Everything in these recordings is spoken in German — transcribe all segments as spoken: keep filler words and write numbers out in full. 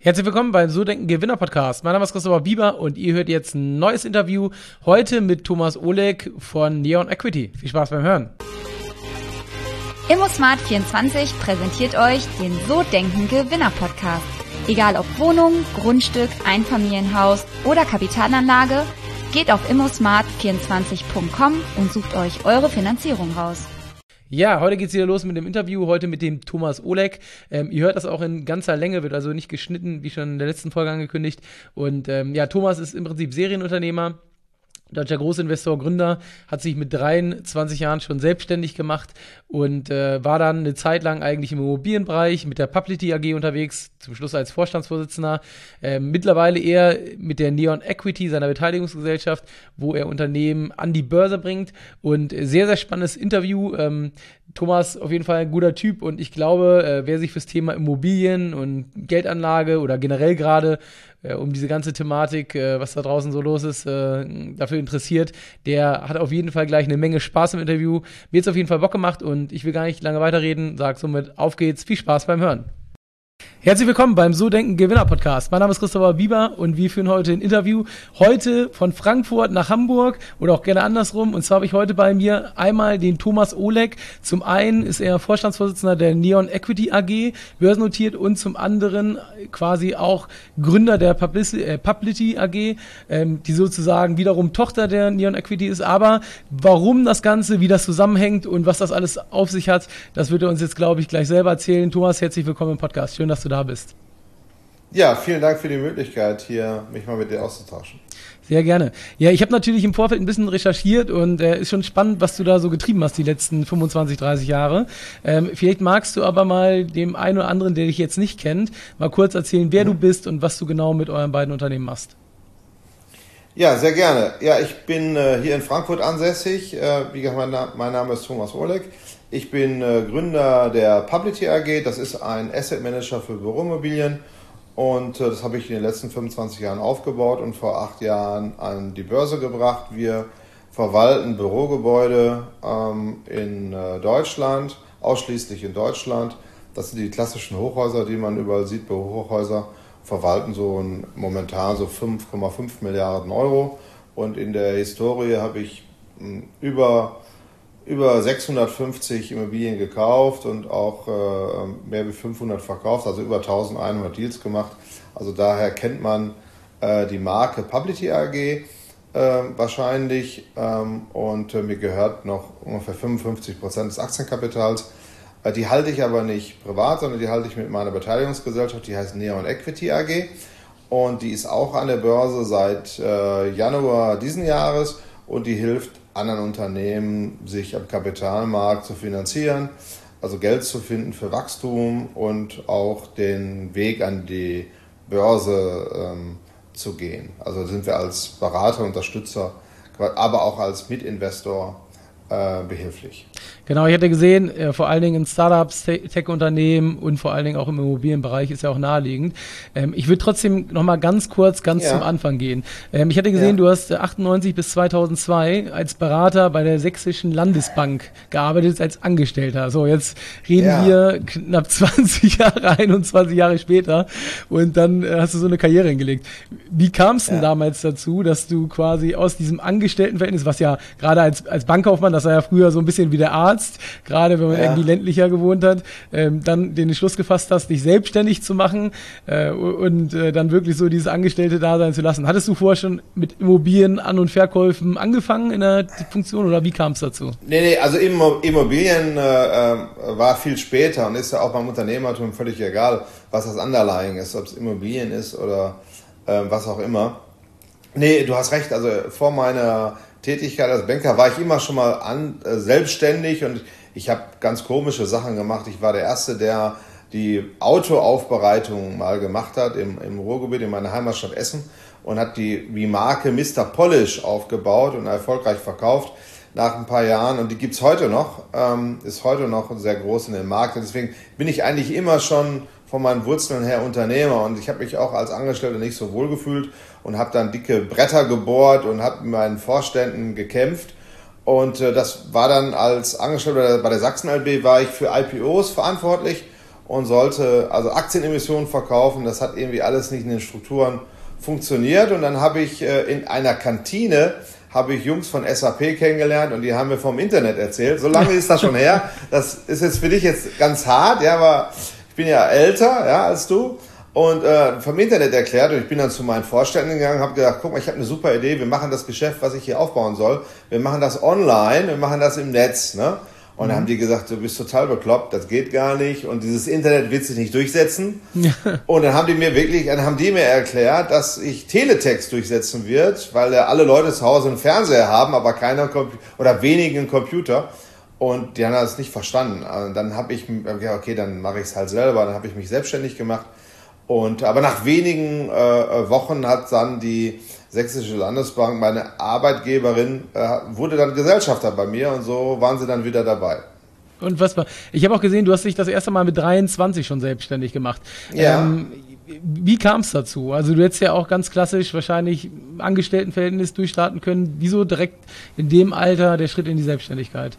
Herzlich willkommen beim So Denken Gewinner Podcast. Mein Name ist Christopher Bieber und ihr hört jetzt ein neues Interview. Heute mit Thomas Oleg von Neon Equity. Viel Spaß beim Hören. ImmoSmart vierundzwanzig präsentiert euch den So Denken Gewinner Podcast. Egal ob Wohnung, Grundstück, Einfamilienhaus oder Kapitalanlage, geht auf immosmart vierundzwanzig punkt com und sucht euch eure Finanzierung raus. Ja, heute geht's wieder los mit dem Interview, heute mit dem Thomas Oleg. Ähm, ihr hört das auch in ganzer Länge, wird also nicht geschnitten, wie schon in der letzten Folge angekündigt. Und ähm, ja, Thomas ist im Prinzip Serienunternehmer, deutscher Großinvestor, Gründer, hat sich mit dreiundzwanzig Jahren schon selbstständig gemacht und äh, war dann eine Zeit lang eigentlich im Immobilienbereich mit der Publity A G unterwegs, zum Schluss als Vorstandsvorsitzender, äh, mittlerweile eher mit der Neon Equity, seiner Beteiligungsgesellschaft, wo er Unternehmen an die Börse bringt und sehr, sehr spannendes Interview. Ähm, Thomas auf jeden Fall ein guter Typ und ich glaube, äh, wer sich fürs Thema Immobilien und Geldanlage oder generell gerade äh, um diese ganze Thematik, äh, was da draußen so los ist, äh, dafür interessiert, der hat auf jeden Fall gleich eine Menge Spaß im Interview. Mir hat's auf jeden Fall Bock gemacht und ich will gar nicht lange weiterreden, sag somit auf geht's, viel Spaß beim Hören. Herzlich willkommen beim So Denken Gewinner Podcast. Mein Name ist Christopher Bieber und wir führen heute ein Interview. Heute von Frankfurt nach Hamburg oder auch gerne andersrum. Und zwar habe ich heute bei mir einmal den Thomas Oleg. Zum einen ist er Vorstandsvorsitzender der Neon Equity A G, börsennotiert, und zum anderen quasi auch Gründer der Publici- äh, Publity A G, ähm, die sozusagen wiederum Tochter der Neon Equity ist. Aber warum das Ganze, wie das zusammenhängt und was das alles auf sich hat, das wird er uns jetzt, glaube ich, gleich selber erzählen. Thomas, herzlich willkommen im Podcast. Schön, dass du da bist. Ja, vielen Dank für die Möglichkeit, hier mich mal mit dir auszutauschen. Sehr gerne. Ja, ich habe natürlich im Vorfeld ein bisschen recherchiert und äh, ist schon spannend, was du da so getrieben hast die letzten fünfundzwanzig, dreißig Jahre. Ähm, vielleicht magst du aber mal dem einen oder anderen, der dich jetzt nicht kennt, mal kurz erzählen, wer mhm. du bist und was du genau mit euren beiden Unternehmen machst. Ja, sehr gerne. Ja, ich bin äh, hier in Frankfurt ansässig. Äh, wie gesagt, mein, Na- mein Name ist Thomas Oleg. Ich bin äh, Gründer der Publity A G. Das ist ein Asset Manager für Büroimmobilien. Und äh, das habe ich in den letzten fünfundzwanzig Jahren aufgebaut und vor acht Jahren an die Börse gebracht. Wir verwalten Bürogebäude ähm, in äh, Deutschland, ausschließlich in Deutschland. Das sind die klassischen Hochhäuser, die man überall sieht, Bürohochhäuser. Verwalten so ein, momentan so fünf Komma fünf Milliarden Euro. Und in der Historie habe ich mh, über, über sechshundertfünfzig Immobilien gekauft und auch äh, mehr wie fünfhundert verkauft, also über eintausendeinhundert Deals gemacht. Also daher kennt man äh, die Marke Publity A G äh, wahrscheinlich ähm, und äh, mir gehört noch ungefähr fünfundfünfzig Prozent des Aktienkapitals. Die halte ich aber nicht privat, sondern die halte ich mit meiner Beteiligungsgesellschaft, die heißt Neon Equity A G und die ist auch an der Börse seit äh, Januar diesen Jahres und die hilft anderen Unternehmen, sich am Kapitalmarkt zu finanzieren, also Geld zu finden für Wachstum und auch den Weg an die Börse ähm, zu gehen. Also sind wir als Berater, Unterstützer, aber auch als Mitinvestor äh, behilflich. Genau, ich hatte gesehen, äh, vor allen Dingen in Startups, Te- Tech-Unternehmen und vor allen Dingen auch im Immobilienbereich ist ja auch naheliegend. Ähm, ich würde trotzdem nochmal ganz kurz, ganz ja. zum Anfang gehen. Ähm, ich hatte gesehen, ja. du hast äh, achtundneunzig bis zweitausendzwei als Berater bei der Sächsischen Landesbank gearbeitet als Angestellter. So, jetzt reden ja. wir knapp zwanzig Jahre, einundzwanzig Jahre später und dann äh, hast du so eine Karriere hingelegt. Wie kam es denn ja. damals dazu, dass du quasi aus diesem Angestelltenverhältnis, was ja gerade als, als Bankkaufmann, das war ja früher so ein bisschen wie der Arzt, gerade wenn man ja. irgendwie ländlicher gewohnt hat, ähm, dann den Entschluss gefasst hast, dich selbstständig zu machen äh, und äh, dann wirklich so dieses Angestellte-Dasein zu lassen. Hattest du vorher schon mit Immobilien, An- und Verkäufen angefangen in der Funktion oder wie kam es dazu? Nee, nee, also Immobilien äh, war viel später und ist ja auch beim Unternehmertum völlig egal, was das Underlying ist, ob es Immobilien ist oder äh, was auch immer. Nee, du hast recht, also vor meiner Tätigkeit als Banker war ich immer schon mal an, äh, selbstständig und ich habe ganz komische Sachen gemacht. Ich war der Erste, der die Autoaufbereitung mal gemacht hat im, im Ruhrgebiet, in meiner Heimatstadt Essen und hat die wie Marke Mister Polish aufgebaut und erfolgreich verkauft nach ein paar Jahren und die gibt's heute noch, ähm, ist heute noch sehr groß in dem Markt und deswegen bin ich eigentlich immer schon von meinen Wurzeln her Unternehmer und ich habe mich auch als Angestellter nicht so wohl gefühlt und habe dann dicke Bretter gebohrt und habe mit meinen Vorständen gekämpft und äh, das war dann als Angestellter bei der Sachsen L B war ich für I P Os verantwortlich und sollte also Aktienemissionen verkaufen. Das hat irgendwie alles nicht in den Strukturen funktioniert. Und dann habe ich äh, in einer Kantine habe ich Jungs von S A P kennengelernt und die haben mir vom Internet erzählt. So lange ist das schon her. Das ist jetzt für dich jetzt ganz hart, ja, aber ich bin ja älter, ja, als du. Und äh, vom Internet erklärt, und ich bin dann zu meinen Vorständen gegangen, habe gesagt, guck mal, ich habe eine super Idee, wir machen das Geschäft, was ich hier aufbauen soll, wir machen das online, wir machen das im Netz, ne? Und dann haben die gesagt, du bist total bekloppt, das geht gar nicht und dieses Internet wird sich nicht durchsetzen. Und dann haben die mir wirklich, dann haben die mir erklärt, dass ich Teletext durchsetzen wird, weil ja alle Leute zu Hause einen Fernseher haben, aber keiner oder wenige einen Computer. Und die haben das nicht verstanden. Und dann habe ich, ja okay, dann mache ich es halt selber, dann habe ich mich selbstständig gemacht. Und, aber nach wenigen äh, Wochen hat dann die Sächsische Landesbank, meine Arbeitgeberin, äh, wurde dann Gesellschafter bei mir und so waren sie dann wieder dabei. Und was war? Ich habe auch gesehen, du hast dich das erste Mal mit dreiundzwanzig schon selbstständig gemacht. Ja. Ähm, wie kam es dazu? Also du hättest ja auch ganz klassisch wahrscheinlich Angestelltenverhältnis durchstarten können. Wieso direkt in dem Alter der Schritt in die Selbstständigkeit?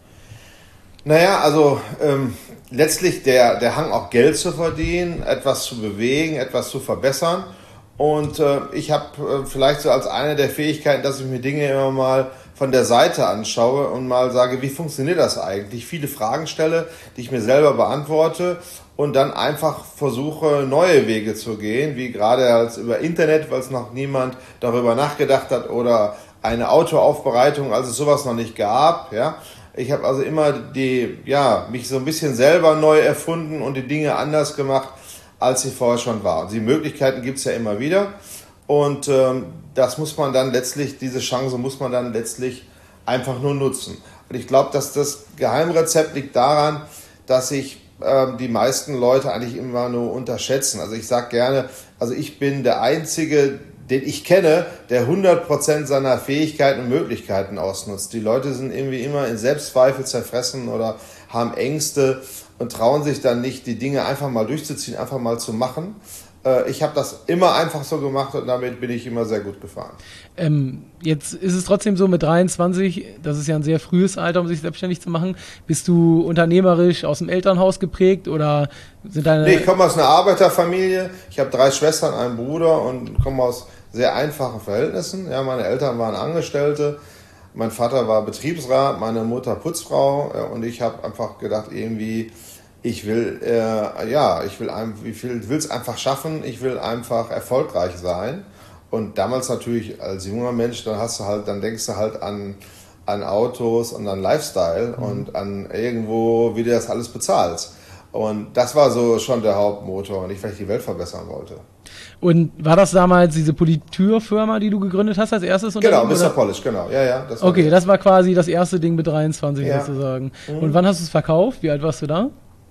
Naja, also ähm, letztlich der, der Hang auch Geld zu verdienen, etwas zu bewegen, etwas zu verbessern. Und äh, ich habe äh, vielleicht so als eine der Fähigkeiten, dass ich mir Dinge immer mal von der Seite anschaue und mal sage, wie funktioniert das eigentlich? Viele Fragen stelle, die ich mir selber beantworte und dann einfach versuche, neue Wege zu gehen, wie gerade als über Internet, weil es noch niemand darüber nachgedacht hat, oder eine Autoaufbereitung, als es sowas noch nicht gab, ja. Ich habe also immer die, ja, mich so ein bisschen selber neu erfunden und die Dinge anders gemacht, als sie vorher schon waren. Die Möglichkeiten gibt's ja immer wieder und ähm, das muss man dann letztlich, diese Chance muss man dann letztlich einfach nur nutzen. Und ich glaube, dass das Geheimrezept liegt daran, dass sich ähm, die meisten Leute eigentlich immer nur unterschätzen. Also ich sage gerne, also ich bin der Einzige, den ich kenne, der hundert Prozent seiner Fähigkeiten und Möglichkeiten ausnutzt. Die Leute sind irgendwie immer in Selbstzweifel zerfressen oder haben Ängste und trauen sich dann nicht, die Dinge einfach mal durchzuziehen, einfach mal zu machen. Ich habe das immer einfach so gemacht und damit bin ich immer sehr gut gefahren. Ähm, jetzt ist es trotzdem so mit dreiundzwanzig, das ist ja ein sehr frühes Alter, um sich selbstständig zu machen. Bist du unternehmerisch aus dem Elternhaus geprägt oder sind deine... Nee, ich komme aus einer Arbeiterfamilie. Ich habe drei Schwestern, einen Bruder und komme aus sehr einfachen Verhältnissen. Ja, meine Eltern waren Angestellte, mein Vater war Betriebsrat, meine Mutter Putzfrau, ja, und ich habe einfach gedacht, irgendwie, ich will, äh, ja, ich will, ich will es einfach schaffen, ich will einfach erfolgreich sein. Und damals natürlich als junger Mensch, dann hast du halt, dann denkst du halt an, an Autos und an Lifestyle mhm. und an irgendwo, wie du das alles bezahlst. Und das war so schon der Hauptmotor und ich, weil ich die Welt verbessern wollte. Und war das damals diese Politürfirma, die du gegründet hast als erstes? Genau, Mister Polish, genau. Ja, ja, das war okay, das war quasi das erste Ding mit dreiundzwanzig ja. sozusagen. Mhm. Und wann hast du es verkauft? Wie alt warst du da?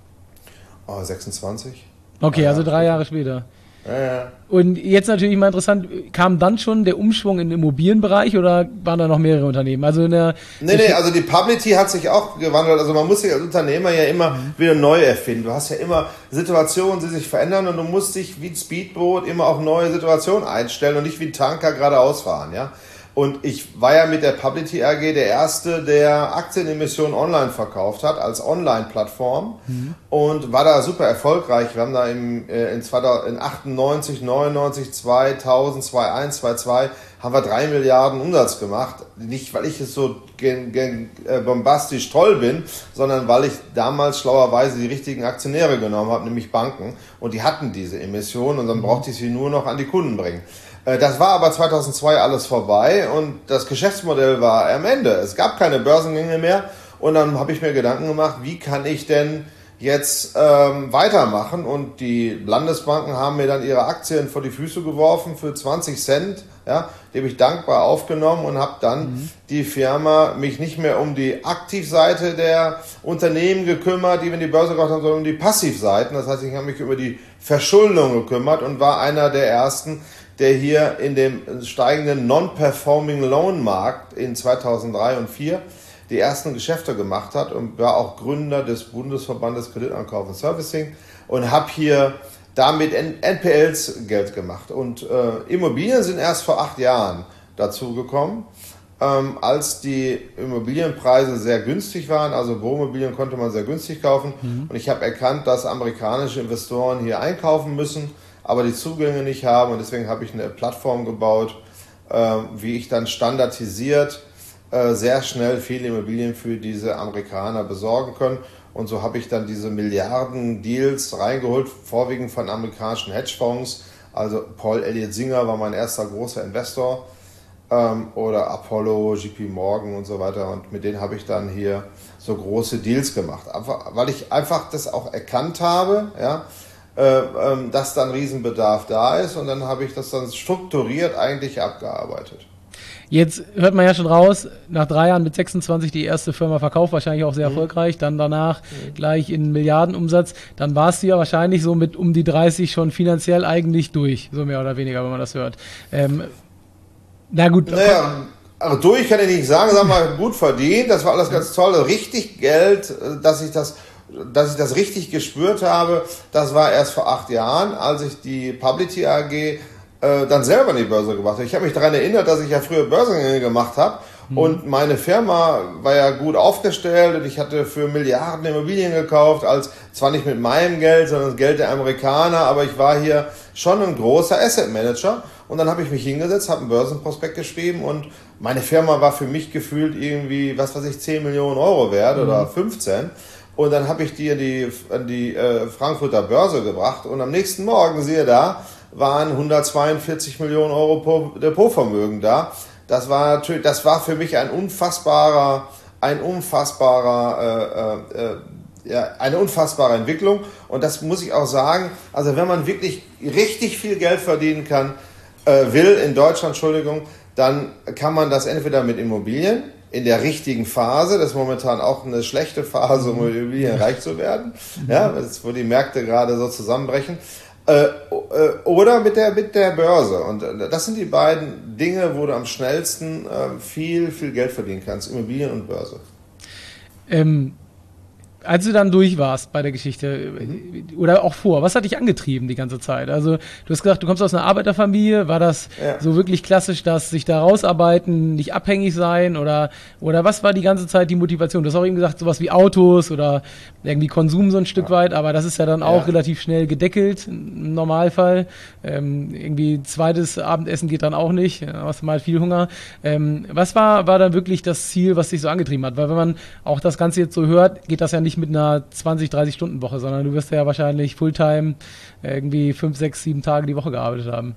Oh, sechsundzwanzig. Okay, also drei Jahre später. Ja, ja. Und jetzt natürlich mal interessant, kam dann schon der Umschwung in den Immobilienbereich oder waren da noch mehrere Unternehmen? Also in der nee, nee, also die Publity hat sich auch gewandelt. Also man muss sich als Unternehmer ja immer mhm. wieder neu erfinden. Du hast ja immer Situationen, die sich verändern und du musst dich wie ein Speedboot immer auf neue Situationen einstellen und nicht wie ein Tanker geradeaus fahren, ja. Und ich war ja mit der Publity A G der Erste, der Aktienemissionen online verkauft hat, als Online-Plattform mhm. und war da super erfolgreich. Wir haben da im, äh, in, in achtundneunzig, neunundneunzig, zweitausend, zweitausendeins, zweitausendzwei haben wir drei Milliarden Umsatz gemacht. Nicht, weil ich es so gen, gen, äh, bombastisch toll bin, sondern weil ich damals schlauerweise die richtigen Aktionäre genommen habe, nämlich Banken. Und die hatten diese Emissionen und dann mhm. brauchte ich sie nur noch an die Kunden bringen. Das war aber zweitausendzwei alles vorbei und das Geschäftsmodell war am Ende. Es gab keine Börsengänge mehr und dann habe ich mir Gedanken gemacht, wie kann ich denn jetzt ähm, weitermachen? Und die Landesbanken haben mir dann ihre Aktien vor die Füße geworfen für zwanzig Cent. Ja, die habe ich dankbar aufgenommen und habe dann mhm. die Firma mich nicht mehr um die Aktivseite der Unternehmen gekümmert, die wir in die Börse gebracht haben, sondern um die Passivseiten. Das heißt, ich habe mich über die Verschuldung gekümmert und war einer der ersten, der hier in dem steigenden Non-Performing Loan Markt in zweitausenddrei und zweitausendvier die ersten Geschäfte gemacht hat und war auch Gründer des Bundesverbandes Kreditankauf und Servicing und habe hier damit N P Ls Geld gemacht. Und äh, Immobilien sind erst vor acht Jahren dazu gekommen. ähm, als die Immobilienpreise sehr günstig waren. Also Büroimmobilien konnte man sehr günstig kaufen. Mhm. Und ich habe erkannt, dass amerikanische Investoren hier einkaufen müssen, aber die Zugänge nicht haben. Und deswegen habe ich eine Plattform gebaut, äh, wie ich dann standardisiert äh, sehr schnell viele Immobilien für diese Amerikaner besorgen kann. Und so habe ich dann diese Milliarden-Deals reingeholt, vorwiegend von amerikanischen Hedgefonds. Also Paul Elliott Singer war mein erster großer Investor, ähm, oder Apollo, J P Morgan und so weiter. Und mit denen habe ich dann hier so große Deals gemacht. Einfach, weil ich einfach das auch erkannt habe, ja, äh, ähm, dass dann Riesenbedarf da ist. Und dann habe ich das dann strukturiert eigentlich abgearbeitet. Jetzt hört man ja schon raus, nach drei Jahren mit sechsundzwanzig die erste Firma verkauft, wahrscheinlich auch sehr mhm. erfolgreich, dann danach mhm. gleich in Milliardenumsatz, dann warst du ja wahrscheinlich so mit um die dreißig schon finanziell eigentlich durch, so mehr oder weniger, wenn man das hört. Ähm, na gut. Naja, also durch kann ich nicht sagen, sag mal, gut verdient, das war alles ganz toll, richtig Geld, dass ich das, dass ich das richtig gespürt habe, das war erst vor acht Jahren, als ich die Publity A G dann selber in die Börse gebracht habe. Ich habe mich daran erinnert, dass ich ja früher Börsengänge gemacht habe mhm. und meine Firma war ja gut aufgestellt und ich hatte für Milliarden Immobilien gekauft, als zwar nicht mit meinem Geld, sondern das Geld der Amerikaner, aber ich war hier schon ein großer Asset Manager und dann habe ich mich hingesetzt, habe einen Börsenprospekt geschrieben und meine Firma war für mich gefühlt irgendwie, was weiß ich, zehn Millionen Euro wert mhm. oder fünfzehn. Und dann habe ich die in die, in die äh, Frankfurter Börse gebracht und am nächsten Morgen, siehe da, waren hundertzweiundvierzig Millionen Euro Depotvermögen da. Das war natürlich, das war für mich ein unfassbarer, ein unfassbarer, äh, äh, ja, eine unfassbare Entwicklung. Und das muss ich auch sagen. Also wenn man wirklich richtig viel Geld verdienen kann, äh, will in Deutschland, Entschuldigung, dann kann man das entweder mit Immobilien in der richtigen Phase. Das ist momentan auch eine schlechte Phase, um mit Immobilien reich zu werden. Ja, wo die Märkte gerade so zusammenbrechen. Äh, oder mit der, mit der Börse. Und das sind die beiden Dinge, wo du am schnellsten äh, viel, viel Geld verdienen kannst. Immobilien und Börse. Ähm, als du dann durch warst bei der Geschichte, mhm. oder auch vor, was hat dich angetrieben die ganze Zeit? Also du hast gesagt, du kommst aus einer Arbeiterfamilie. War das ja. so wirklich klassisch, dass sich da rausarbeiten, nicht abhängig sein? Oder, oder was war die ganze Zeit die Motivation? Du hast auch eben gesagt, sowas wie Autos oder irgendwie Konsum so ein Stück ja. weit, aber das ist ja dann auch ja. relativ schnell gedeckelt im Normalfall. Ähm, irgendwie zweites Abendessen geht dann auch nicht, da hast du mal viel Hunger. Ähm, was war, war dann wirklich das Ziel, was dich so angetrieben hat? Weil wenn man auch das Ganze jetzt so hört, geht das ja nicht mit einer zwanzig, dreißig Stunden Woche, sondern du wirst ja wahrscheinlich Fulltime irgendwie fünf, sechs, sieben Tage die Woche gearbeitet haben.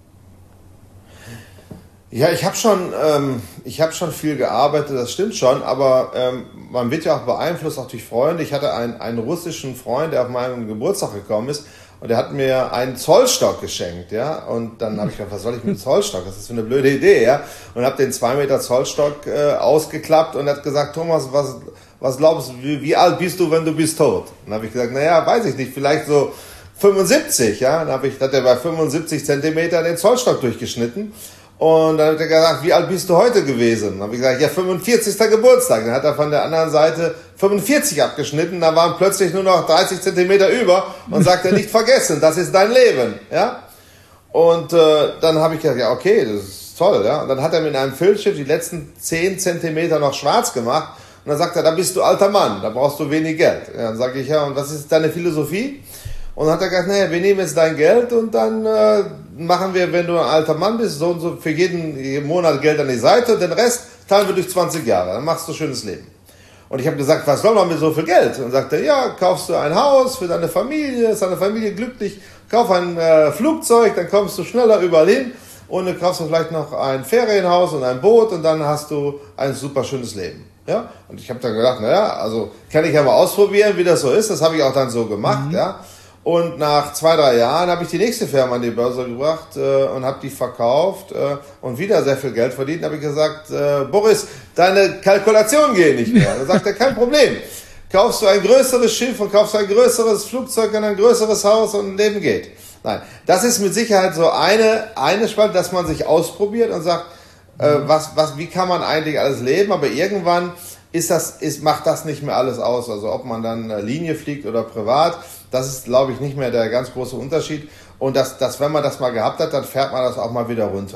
Ja, ich habe schon, ähm, ich habe schon viel gearbeitet, das stimmt schon, aber ähm, man wird ja auch beeinflusst, auch durch Freunde. Ich hatte einen, einen russischen Freund, der auf meinen Geburtstag gekommen ist und der hat mir einen Zollstock geschenkt, ja, und dann habe ich gedacht, was soll ich mit dem Zollstock? Das ist für eine blöde Idee, ja, und habe den zwei Meter Zollstock äh, ausgeklappt und hat gesagt, Thomas, was, was glaubst du, wie, wie alt bist du, wenn du bist tot? Und dann habe ich gesagt, naja, weiß ich nicht, vielleicht so fünfundsiebzig, ja, dann habe ich, hat er bei fünfundsiebzig Zentimeter den Zollstock durchgeschnitten. Und dann hat er gesagt, wie alt bist du heute gewesen? Dann habe ich gesagt, ja, fünfundvierzigster Geburtstag. Dann hat er von der anderen Seite fünfundvierzig abgeschnitten, da waren plötzlich nur noch dreißig Zentimeter über und sagte, nicht vergessen, das ist dein Leben, ja. Und äh, dann habe ich gesagt, ja, okay, das ist toll, ja. Und dann hat er mit einem Filzstift die letzten zehn Zentimeter noch schwarz gemacht und dann sagt er, da bist du alter Mann, da brauchst du wenig Geld. Ja, dann sage ich, ja, und was ist deine Philosophie? Und dann hat er gesagt, naja, wir nehmen jetzt dein Geld und dann äh, machen wir, wenn du ein alter Mann bist, so und so für jeden, jeden Monat Geld an die Seite und den Rest teilen wir durch zwanzig Jahre. Dann machst du ein schönes Leben. Und ich habe gesagt, was soll man mit so viel Geld? Und dann sagt er, ja, kaufst du ein Haus für deine Familie, ist deine Familie glücklich, kauf ein äh, Flugzeug, dann kommst du schneller überall hin und dann kaufst du vielleicht noch ein Ferienhaus und ein Boot und dann hast du ein super schönes Leben. Ja? Und ich habe dann gedacht, naja, also kann ich ja mal ausprobieren, wie das so ist. Das habe ich auch dann so gemacht, mhm. ja. Und nach zwei, drei Jahren habe ich die nächste Firma an die Börse gebracht äh, und habe die verkauft äh, und wieder sehr viel Geld verdient. Da habe ich gesagt, äh, Boris, deine Kalkulationen gehen nicht mehr. Da sagt er, kein Problem. Kaufst du ein größeres Schiff und kaufst ein größeres Flugzeug und ein größeres Haus und ein Leben geht. Nein, das ist mit Sicherheit so eine, eine Spalte, dass man sich ausprobiert und sagt, äh, was, was, wie kann man eigentlich alles leben, aber irgendwann ist das, ist, macht das nicht mehr alles aus. Also ob man dann Linie fliegt oder privat, das ist, glaube ich, nicht mehr der ganz große Unterschied. Und dass, dass, wenn man das mal gehabt hat, dann fährt man das auch mal wieder runter.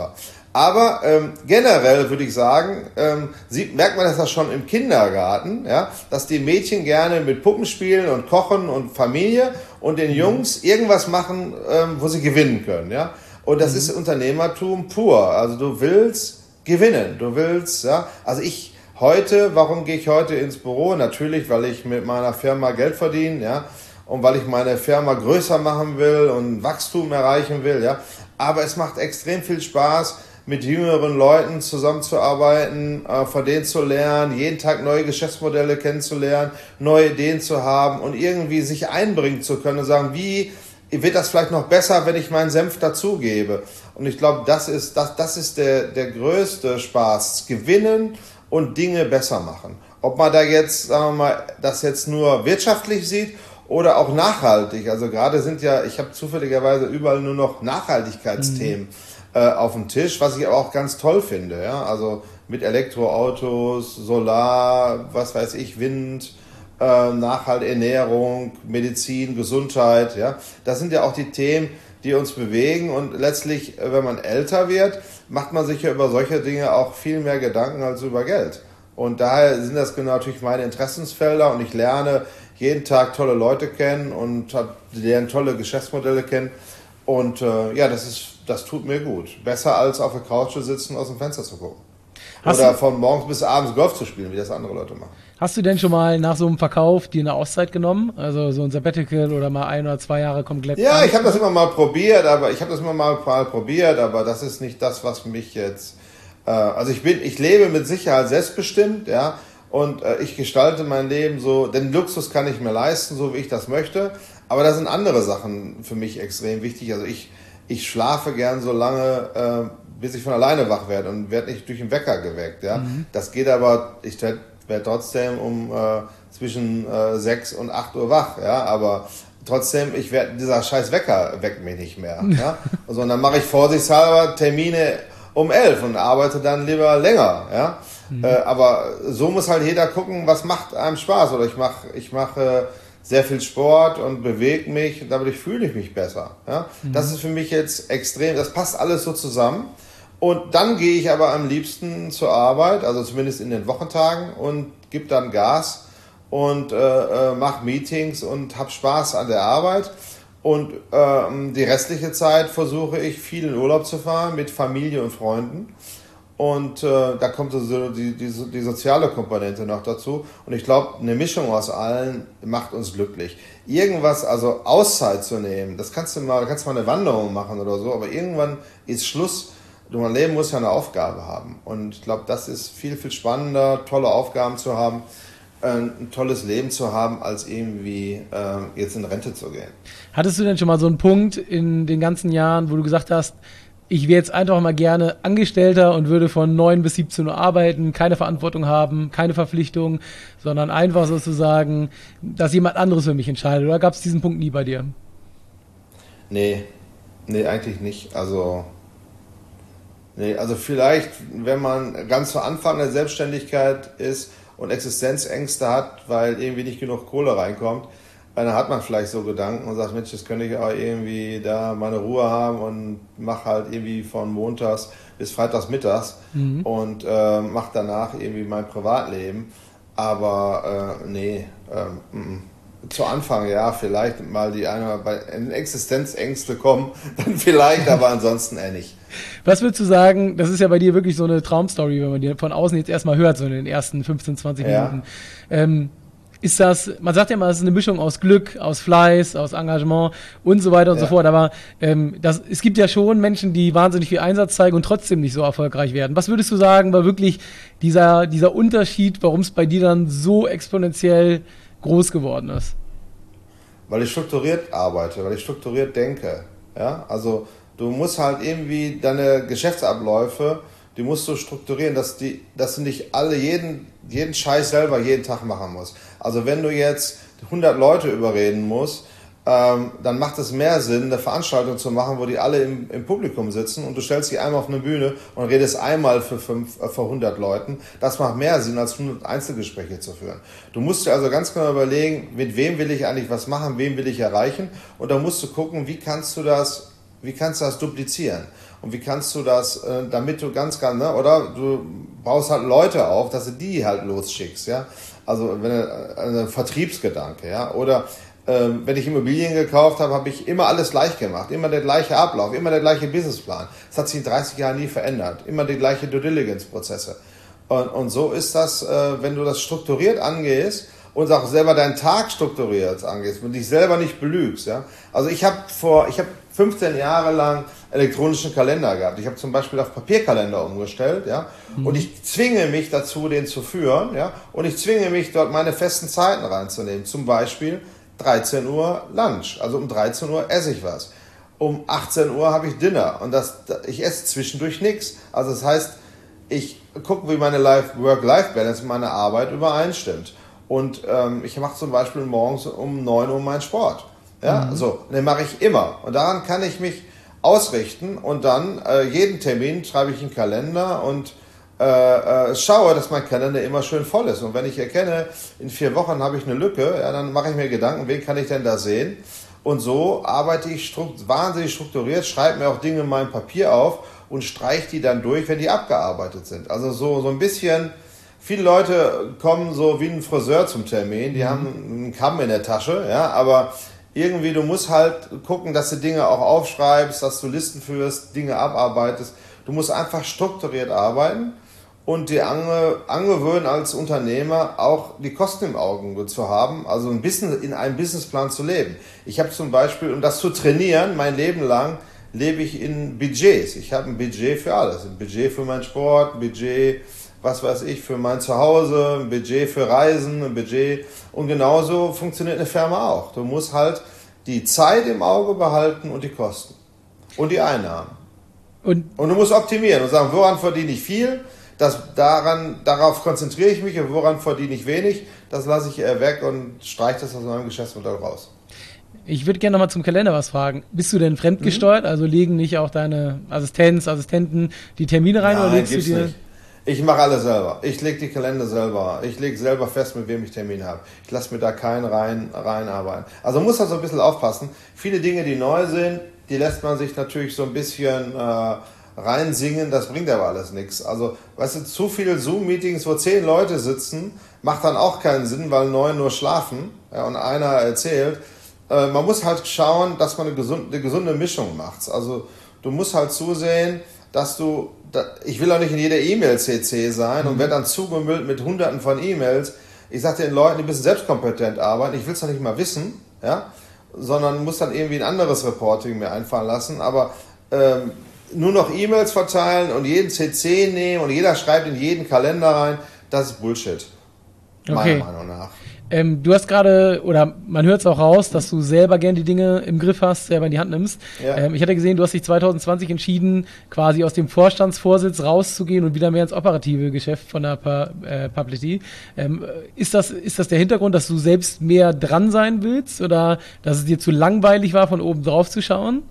Aber ähm, generell würde ich sagen, ähm, sieht, merkt man das ja schon im Kindergarten, ja, dass die Mädchen gerne mit Puppen spielen und kochen und Familie und den Jungs irgendwas machen, ähm, wo sie gewinnen können. Ja? Und das mhm. ist Unternehmertum pur. Also du willst gewinnen, du willst, ja, also ich heute, warum gehe ich heute ins Büro? Natürlich, weil ich mit meiner Firma Geld verdiene, ja, und weil ich meine Firma größer machen will und Wachstum erreichen will, ja. Aber es macht extrem viel Spaß, mit jüngeren Leuten zusammenzuarbeiten, äh, von denen zu lernen, jeden Tag neue Geschäftsmodelle kennenzulernen, neue Ideen zu haben und irgendwie sich einbringen zu können und sagen, wie wird das vielleicht noch besser, wenn ich meinen Senf dazugebe? Und ich glaube, das ist, das, das ist der, der größte Spaß, gewinnen und Dinge besser machen. Ob man da jetzt, sagen wir mal, das jetzt nur wirtschaftlich sieht oder auch nachhaltig. Also gerade sind ja, ich habe zufälligerweise überall nur noch Nachhaltigkeitsthemen. Mhm. auf dem Tisch, was ich aber auch ganz toll finde, ja, also mit Elektroautos, Solar, was weiß ich, Wind, äh, nachhaltige Ernährung, Medizin, Gesundheit, ja, das sind ja auch die Themen, die uns bewegen und letztlich, wenn man älter wird, macht man sich ja über solche Dinge auch viel mehr Gedanken als über Geld und daher sind das genau natürlich meine Interessensfelder und ich lerne jeden Tag tolle Leute kennen und lernen tolle Geschäftsmodelle kennen und äh, ja, das ist das tut mir gut. Besser als auf der Couch zu sitzen und aus dem Fenster zu gucken. Hast Oder du, von morgens bis abends Golf zu spielen, wie das andere Leute machen. Hast du denn schon mal nach so einem Verkauf dir eine Auszeit genommen? Also so ein Sabbatical oder mal ein oder zwei Jahre komplett? Ja, ich habe das immer mal probiert, aber ich habe das immer mal, mal probiert, aber das ist nicht das, was mich jetzt... Äh, also ich bin, ich lebe mit Sicherheit selbstbestimmt, ja, und äh, ich gestalte mein Leben so, den Luxus kann ich mir leisten, so wie ich das möchte, aber da sind andere Sachen für mich extrem wichtig. Also ich Ich schlafe gern so lange, äh, bis ich von alleine wach werde und werde nicht durch den Wecker geweckt. Ja? Mhm. Das geht aber, ich werde trotzdem um äh, zwischen äh, sechs und acht Uhr wach. Ja? Aber trotzdem, ich werde dieser scheiß Wecker weckt mich nicht mehr. Ja? Also, und dann mache ich vorsichtshalber Termine um elf und arbeite dann lieber länger. Ja? Mhm. Äh, aber so muss halt jeder gucken, was macht einem Spaß. Oder ich mache ich mache sehr viel Sport und bewege mich, dadurch fühle ich mich besser. Ja? Mhm. Das ist für mich jetzt extrem, das passt alles so zusammen. Und dann gehe ich aber am liebsten zur Arbeit, also zumindest in den Wochentagen und gebe dann Gas und äh, äh, mache Meetings und habe Spaß an der Arbeit. Und äh, die restliche Zeit versuche ich viel in Urlaub zu fahren mit Familie und Freunden. Und äh, da kommt so die, die, die soziale Komponente noch dazu. Und ich glaube, eine Mischung aus allen macht uns glücklich. Irgendwas, also Auszeit zu nehmen, das kannst du mal, kannst du mal eine Wanderung machen oder so, aber irgendwann ist Schluss. Mein Leben muss ja eine Aufgabe haben. Und ich glaube, das ist viel, viel spannender, tolle Aufgaben zu haben, ein tolles Leben zu haben, als irgendwie äh, jetzt in Rente zu gehen. Hattest du denn schon mal so einen Punkt in den ganzen Jahren, wo du gesagt hast, ich wäre jetzt einfach mal gerne Angestellter und würde von neun bis siebzehn Uhr arbeiten, keine Verantwortung haben, keine Verpflichtung, sondern einfach sozusagen, dass jemand anderes für mich entscheidet? Oder gab es diesen Punkt nie bei dir? Nee, nee, eigentlich nicht. Also, nee, also vielleicht, wenn man ganz zu Anfang der Selbstständigkeit ist und Existenzängste hat, weil irgendwie nicht genug Kohle reinkommt, dann hat man vielleicht so Gedanken und sagt, Mensch, das könnte ich auch irgendwie da meine Ruhe haben und mache halt irgendwie von montags bis freitags mittags mhm. und äh, mache danach irgendwie mein Privatleben. Aber äh, nee, äh, m -m. zu Anfang ja, vielleicht mal die eine, bei Existenzängste kommen, dann vielleicht, aber ansonsten eher nicht. Was würdest du sagen, das ist ja bei dir wirklich so eine Traumstory, wenn man die von außen jetzt erstmal hört, so in den ersten fünfzehn, zwanzig Minuten. Ja. Ähm, Ist das, man sagt ja mal, es ist eine Mischung aus Glück, aus Fleiß, aus Engagement und so weiter und ja. so fort, aber ähm, das, es gibt ja schon Menschen, die wahnsinnig viel Einsatz zeigen und trotzdem nicht so erfolgreich werden. Was würdest du sagen, war wirklich dieser, dieser Unterschied, warum es bei dir dann so exponentiell groß geworden ist? Weil ich strukturiert arbeite, weil ich strukturiert denke. Ja? Also du musst halt irgendwie deine Geschäftsabläufe, die musst du strukturieren, dass, die, dass du nicht alle jeden, jeden Scheiß selber jeden Tag machen musst. Also wenn du jetzt hundert Leute überreden musst, ähm, dann macht es mehr Sinn, eine Veranstaltung zu machen, wo die alle im, im Publikum sitzen und du stellst sie einmal auf eine Bühne und redest einmal für, fünf, äh, für hundert Leuten. Das macht mehr Sinn, als hundert Einzelgespräche zu führen. Du musst dir also ganz genau überlegen, mit wem will ich eigentlich was machen, wem will ich erreichen und dann musst du gucken, wie kannst du das Wie kannst du das duplizieren? Und wie kannst du das, äh, damit du ganz, ganz, ne, oder du baust halt Leute auf, dass du die halt losschickst, ja? Also, wenn du, also Vertriebsgedanke, ja? Oder, ähm, wenn ich Immobilien gekauft habe, habe ich immer alles gleich gemacht. Immer der gleiche Ablauf, immer der gleiche Businessplan. Das hat sich in dreißig Jahren nie verändert. Immer die gleiche Due Diligence Prozesse. Und, und so ist das, äh, wenn du das strukturiert angehst, und auch selber deinen Tag strukturiert angehst und dich selber nicht belügst. Ja? Also ich habe vor, ich habe fünfzehn Jahre lang elektronischen Kalender gehabt. Ich habe zum Beispiel auf Papierkalender umgestellt, ja, mhm. und ich zwinge mich dazu, den zu führen, ja, und ich zwinge mich dort meine festen Zeiten reinzunehmen. Zum Beispiel dreizehn Uhr Lunch, also um dreizehn Uhr esse ich was. Um achtzehn Uhr habe ich Dinner und das, ich esse zwischendurch nichts. Also das heißt, ich gucke, wie meine Work-Life-Balance, meine Arbeit übereinstimmt. Und ähm, ich mache zum Beispiel morgens um neun Uhr meinen Sport. Ja, mhm. so, und den mache ich immer. Und daran kann ich mich ausrichten und dann äh, jeden Termin schreibe ich in den Kalender und äh, äh, schaue, dass mein Kalender immer schön voll ist. Und wenn ich erkenne, in vier Wochen habe ich eine Lücke, ja, dann mache ich mir Gedanken, wen kann ich denn da sehen? Und so arbeite ich strukt- wahnsinnig strukturiert, schreibe mir auch Dinge in meinem Papier auf und streiche die dann durch, wenn die abgearbeitet sind. Also so, so ein bisschen... Viele Leute kommen so wie ein Friseur zum Termin, die mhm. haben einen Kamm in der Tasche, ja, aber irgendwie, du musst halt gucken, dass du Dinge auch aufschreibst, dass du Listen führst, Dinge abarbeitest. Du musst einfach strukturiert arbeiten und dir ange, angewöhnen als Unternehmer auch die Kosten im Auge zu haben, also ein bisschen in einem Businessplan zu leben. Ich habe zum Beispiel, um das zu trainieren, mein Leben lang lebe ich in Budgets. Ich habe ein Budget für alles, ein Budget für meinen Sport, ein Budget, was weiß ich, für mein Zuhause, ein Budget für Reisen, ein Budget. Und genauso funktioniert eine Firma auch. Du musst halt die Zeit im Auge behalten und die Kosten und die Einnahmen. Und, und du musst optimieren und sagen, woran verdiene ich viel, das, daran, darauf konzentriere ich mich, und woran verdiene ich wenig, das lasse ich eher weg und streiche das aus meinem Geschäftsmodell raus. Ich würde gerne nochmal zum Kalender was fragen. Bist du denn fremdgesteuert? Mhm. Also legen nicht auch deine Assistenz, Assistenten die Termine rein? Nein, oder legst gibt's du dir... nicht. Ich mache alles selber. Ich lege die Kalender selber. Ich lege selber fest, mit wem ich Termin habe. Ich lasse mir da keinen rein, reinarbeiten. Also muss da so ein bisschen aufpassen. Viele Dinge, die neu sind, die lässt man sich natürlich so ein bisschen äh, reinsingen. Das bringt aber alles nichts. Also, weißt du, zu viele Zoom-Meetings, wo zehn Leute sitzen, macht dann auch keinen Sinn, weil neun nur schlafen, ja, und einer erzählt. Äh, man muss halt schauen, dass man eine gesunde, eine gesunde Mischung macht. Also du musst halt zusehen, dass du, ich will auch nicht in jeder E-Mail C C sein und werde dann zugemüllt mit hunderten von E-Mails. Ich sage den Leuten, die müssen selbstkompetent arbeiten, ich will es doch nicht mal wissen, ja, sondern muss dann irgendwie ein anderes Reporting mir einfallen lassen, aber ähm, nur noch E-Mails verteilen und jeden C C nehmen und jeder schreibt in jeden Kalender rein, das ist Bullshit, meiner okay. Meinung nach. Ähm, du hast gerade, oder man hört es auch raus, dass du selber gern die Dinge im Griff hast, selber in die Hand nimmst. Ja. Ähm, ich hatte gesehen, du hast dich zwanzig zwanzig entschieden, quasi aus dem Vorstandsvorsitz rauszugehen und wieder mehr ins operative Geschäft von der pa- äh, Publicity. Ähm, ist das, ist das der Hintergrund, dass du selbst mehr dran sein willst oder dass es dir zu langweilig war, von oben drauf zu schauen?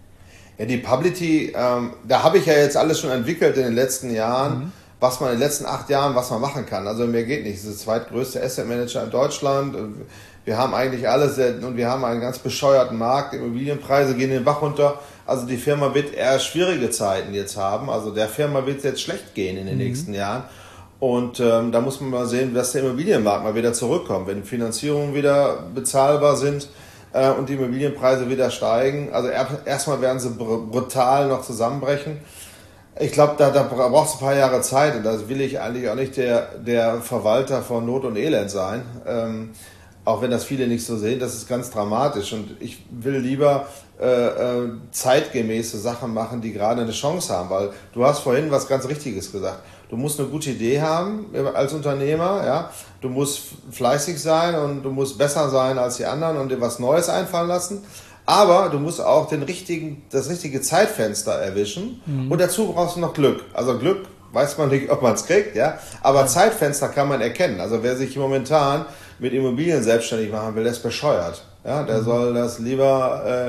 Ja, die Publicity, ähm, da habe ich ja jetzt alles schon entwickelt in den letzten Jahren. Mhm. Was man in den letzten acht Jahren, was man machen kann. Also mehr geht nicht. Es ist der zweitgrößte Asset Manager in Deutschland. Wir haben eigentlich alles und wir haben einen ganz bescheuerten Markt. Immobilienpreise gehen den Bach runter. Also die Firma wird eher schwierige Zeiten jetzt haben. Also der Firma wird es jetzt schlecht gehen in den mhm. nächsten Jahren. Und ähm, da muss man mal sehen, dass der Immobilienmarkt mal wieder zurückkommt. Wenn Finanzierungen wieder bezahlbar sind äh, und die Immobilienpreise wieder steigen. Also er, erstmal werden sie br- brutal noch zusammenbrechen. Ich glaube, da, da braucht es ein paar Jahre Zeit und da will ich eigentlich auch nicht der, der Verwalter von Not und Elend sein, ähm, auch wenn das viele nicht so sehen, das ist ganz dramatisch und ich will lieber äh, äh, zeitgemäße Sachen machen, die gerade eine Chance haben, weil du hast vorhin was ganz Richtiges gesagt, du musst eine gute Idee haben als Unternehmer, ja, du musst fleißig sein und du musst besser sein als die anderen und dir was Neues einfallen lassen. Aber du musst auch den richtigen, das richtige Zeitfenster erwischen mhm. und dazu brauchst du noch Glück. Also Glück weiß man nicht, ob man es kriegt, ja. Aber ja. Zeitfenster kann man erkennen. Also wer sich momentan mit Immobilien selbstständig machen will, der ist bescheuert. Ja, der mhm. soll das lieber äh,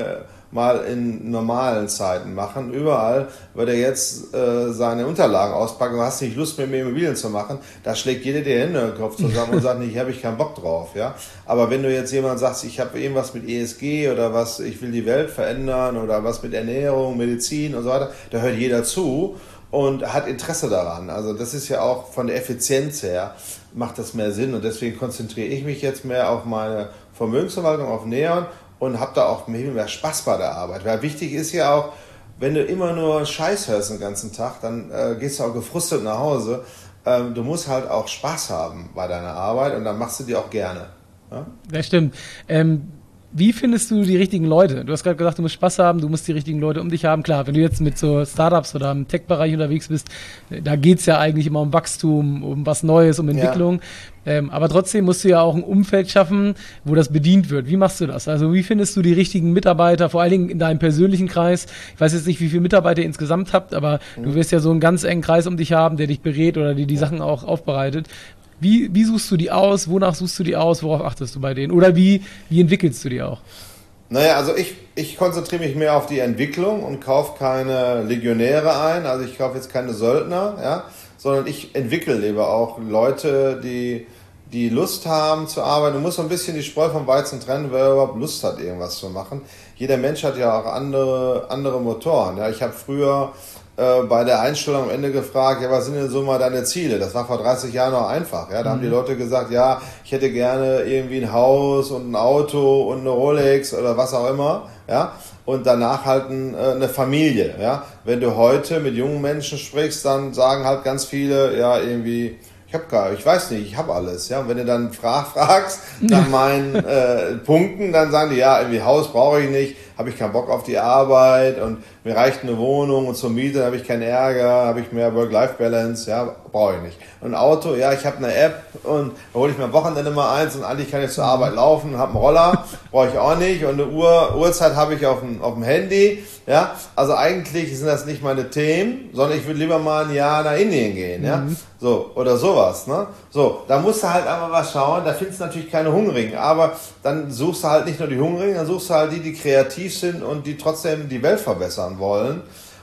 mal in normalen Zeiten machen. Überall wird er jetzt äh, seine Unterlagen auspacken, du hast nicht Lust mehr, mehr Immobilien zu machen, da schlägt jeder die Hände im Kopf zusammen und sagt, nee, hier habe ich keinen Bock drauf. Ja? Aber wenn du jetzt jemand sagst, ich habe irgendwas mit E S G oder was, ich will die Welt verändern oder was mit Ernährung, Medizin und so weiter, da hört jeder zu und hat Interesse daran. Also das ist ja auch von der Effizienz her, macht das mehr Sinn und deswegen konzentriere ich mich jetzt mehr auf meine Vermögensverwaltung, auf Neon und habe da auch mehr Spaß bei der Arbeit. Weil wichtig ist ja auch, wenn du immer nur Scheiß hörst den ganzen Tag, dann äh, gehst du auch gefrustet nach Hause. Ähm, du musst halt auch Spaß haben bei deiner Arbeit und dann machst du die auch gerne. Ja? Das stimmt. Ähm Wie findest du die richtigen Leute? Du hast gerade gesagt, du musst Spaß haben, du musst die richtigen Leute um dich haben. Klar, wenn du jetzt mit so Startups oder im Tech-Bereich unterwegs bist, da geht's ja eigentlich immer um Wachstum, um was Neues, um Entwicklung. Ja. Ähm, aber trotzdem musst du ja auch ein Umfeld schaffen, wo das bedient wird. Wie machst du das? Also wie findest du die richtigen Mitarbeiter, vor allen Dingen in deinem persönlichen Kreis? Ich weiß jetzt nicht, wie viele Mitarbeiter ihr insgesamt habt, aber mhm. du wirst ja so einen ganz engen Kreis um dich haben, der dich berät oder die die ja. Sachen auch aufbereitet. Wie, wie suchst du die aus? Wonach suchst du die aus? Worauf achtest du bei denen? Oder wie, wie entwickelst du die auch? Naja, also ich, ich konzentriere mich mehr auf die Entwicklung und kaufe keine Legionäre ein. Also ich kaufe jetzt keine Söldner, ja, sondern ich entwickle lieber auch Leute, die, die Lust haben zu arbeiten. Du musst so ein bisschen die Spreu vom Weizen trennen, wer überhaupt Lust hat, irgendwas zu machen. Jeder Mensch hat ja auch andere, andere Motoren. Ja, ich habe früher bei der Einstellung am Ende gefragt, ja, was sind denn so mal deine Ziele? Das war vor dreißig Jahren noch einfach. Ja, da mhm. haben die Leute gesagt, ja, ich hätte gerne irgendwie ein Haus und ein Auto und eine Rolex oder was auch immer. Ja, und danach halt ein, eine Familie. Ja, wenn du heute mit jungen Menschen sprichst, dann sagen halt ganz viele, ja, irgendwie, ich habe gar, ich weiß nicht, ich habe alles. Ja, und wenn du dann frag, fragst nach meinen äh, Punkten, dann sagen die, ja, irgendwie Haus brauche ich nicht, habe ich keinen Bock auf die Arbeit und mir reicht eine Wohnung und zur Miete habe ich keinen Ärger, habe ich mehr Work-Life-Balance, ja, brauche ich nicht. Und ein Auto, ja, ich habe eine App und da hole ich mir am Wochenende mal eins und eigentlich kann ich zur Arbeit laufen, habe einen Roller, brauche ich auch nicht und eine Uhr, Uhrzeit habe ich auf dem, auf dem Handy, ja, also eigentlich sind das nicht meine Themen, sondern ich würde lieber mal ein Jahr nach Indien gehen, ja, mhm. so, oder sowas, ne, so, da musst du halt einmal was schauen, da findest du natürlich keine Hungrigen, aber dann suchst du halt nicht nur die Hungrigen, dann suchst du halt die, die kreativ sind und die trotzdem die Welt verbessern wollen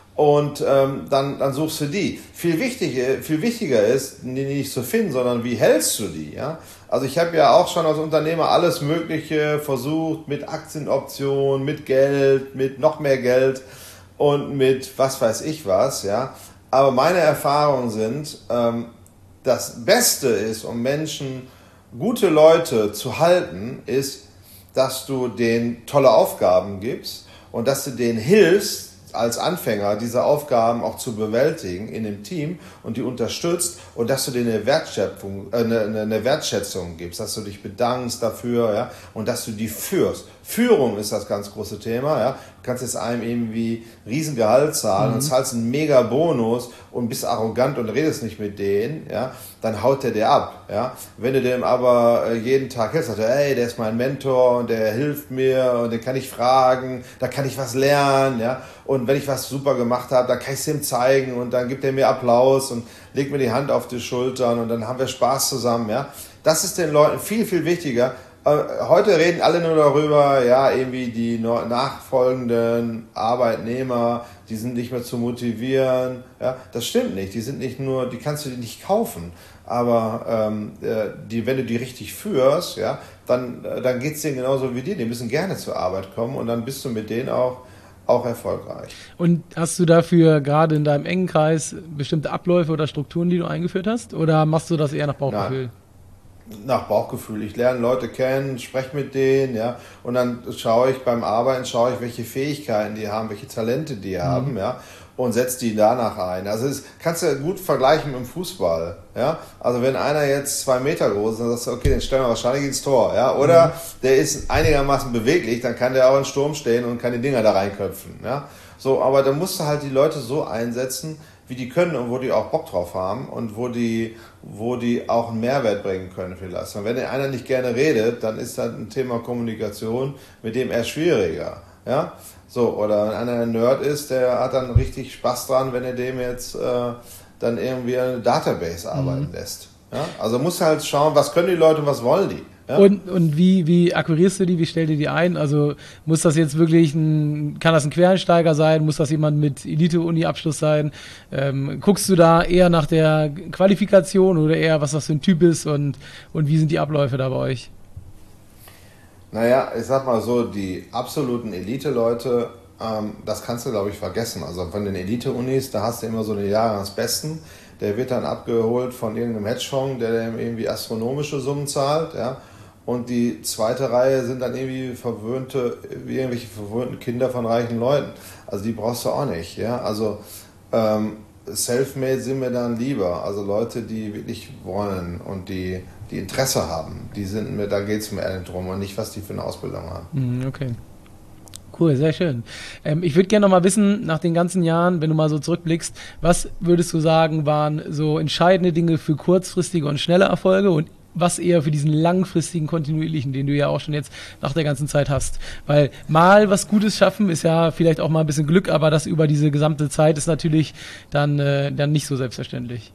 und ähm, dann, dann suchst du die. Viel wichtiger, viel wichtiger ist, die nicht zu finden, sondern wie hältst du die? Ja? Also ich habe ja auch schon als Unternehmer alles Mögliche versucht mit Aktienoptionen, mit Geld, mit noch mehr Geld und mit was weiß ich was. Ja? Aber meine Erfahrungen sind, ähm, das Beste ist, um Menschen, gute Leute zu halten, ist, dass du denen tolle Aufgaben gibst und dass du denen hilfst, als Anfänger diese Aufgaben auch zu bewältigen in dem Team und die unterstützt und dass du denen eine Wertschätzung, äh, eine, eine Wertschätzung gibst, dass du dich bedankst dafür, ja, und dass du die führst. Führung ist das ganz große Thema, ja. Du kannst jetzt einem irgendwie Riesengehalt zahlen mhm. und zahlst einen mega Bonus und bist arrogant und redest nicht mit denen, ja, dann haut der dir ab, ja. Wenn du dem aber jeden Tag hilfst, sagst du, ey, der ist mein Mentor und der hilft mir und den kann ich fragen, da kann ich was lernen, ja. Und wenn ich was super gemacht habe, dann kann ich es ihm zeigen und dann gibt er mir Applaus und legt mir die Hand auf die Schultern und dann haben wir Spaß zusammen, ja. Das ist den Leuten viel, viel wichtiger. Heute reden alle nur darüber, ja, irgendwie die nachfolgenden Arbeitnehmer, die sind nicht mehr zu motivieren. Ja, das stimmt nicht. Die sind nicht nur, die kannst du nicht kaufen. Aber ähm, die, wenn du die richtig führst, ja, dann, dann geht es denen genauso wie dir. Die müssen gerne zur Arbeit kommen und dann bist du mit denen auch auch erfolgreich. Und hast du dafür gerade in deinem engen Kreis bestimmte Abläufe oder Strukturen, die du eingeführt hast? Oder machst du das eher nach Bauchgefühl? Nein. Nach Bauchgefühl. Ich lerne Leute kennen, spreche mit denen, ja, und dann schaue ich beim Arbeiten, schaue ich, welche Fähigkeiten die haben, welche Talente die mhm. haben, ja, und setze die danach ein. Also das kannst du gut vergleichen mit dem Fußball, ja. Also wenn einer jetzt zwei Meter groß ist, dann sagst du, okay, den stellen wir wahrscheinlich ins Tor, ja, oder mhm. der ist einigermaßen beweglich, dann kann der auch im Sturm stehen und kann die Dinger da reinköpfen, ja. So, aber dann musst du halt die Leute so einsetzen, wie die können und wo die auch Bock drauf haben und wo die, wo die auch einen Mehrwert bringen können vielleicht. Und wenn der einer nicht gerne redet, dann ist das ein Thema Kommunikation mit dem eher schwieriger. Ja? So, oder wenn einer ein Nerd ist, der hat dann richtig Spaß dran, wenn er dem jetzt äh, dann irgendwie eine Database arbeiten mhm. lässt. Ja? Also muss halt schauen, was können die Leute und was wollen die. Ja? Und, und wie, wie akquirierst du die, wie stellst du die ein? Also muss das jetzt wirklich ein, kann das ein Quereinsteiger sein, muss das jemand mit Elite-Uni-Abschluss sein? Ähm, guckst du da eher nach der Qualifikation oder eher, was das für ein Typ ist und, und wie sind die Abläufe da bei euch? Naja, ich sag mal so, die absoluten Elite-Leute, ähm, das kannst du, glaube ich, vergessen. Also von den Elite-Unis, da hast du immer so eine Jahrgangsbesten. Der wird dann abgeholt von irgendeinem Hedgefonds, der dem irgendwie astronomische Summen zahlt, ja. Und die zweite Reihe sind dann irgendwie verwöhnte, irgendwelche verwöhnten Kinder von reichen Leuten. Also die brauchst du auch nicht, ja. Also ähm, Selfmade sind mir dann lieber. Also Leute, die wirklich wollen und die, die Interesse haben, die sind mir, da geht es mir eher drum und nicht, was die für eine Ausbildung haben. Okay. Cool, sehr schön. Ähm, ich würde gerne noch mal wissen, nach den ganzen Jahren, wenn du mal so zurückblickst, was würdest du sagen, waren so entscheidende Dinge für kurzfristige und schnelle Erfolge und was eher für diesen langfristigen, kontinuierlichen, den du ja auch schon jetzt nach der ganzen Zeit hast? Weil mal was Gutes schaffen ist ja vielleicht auch mal ein bisschen Glück, aber das über diese gesamte Zeit ist natürlich dann, äh, dann nicht so selbstverständlich.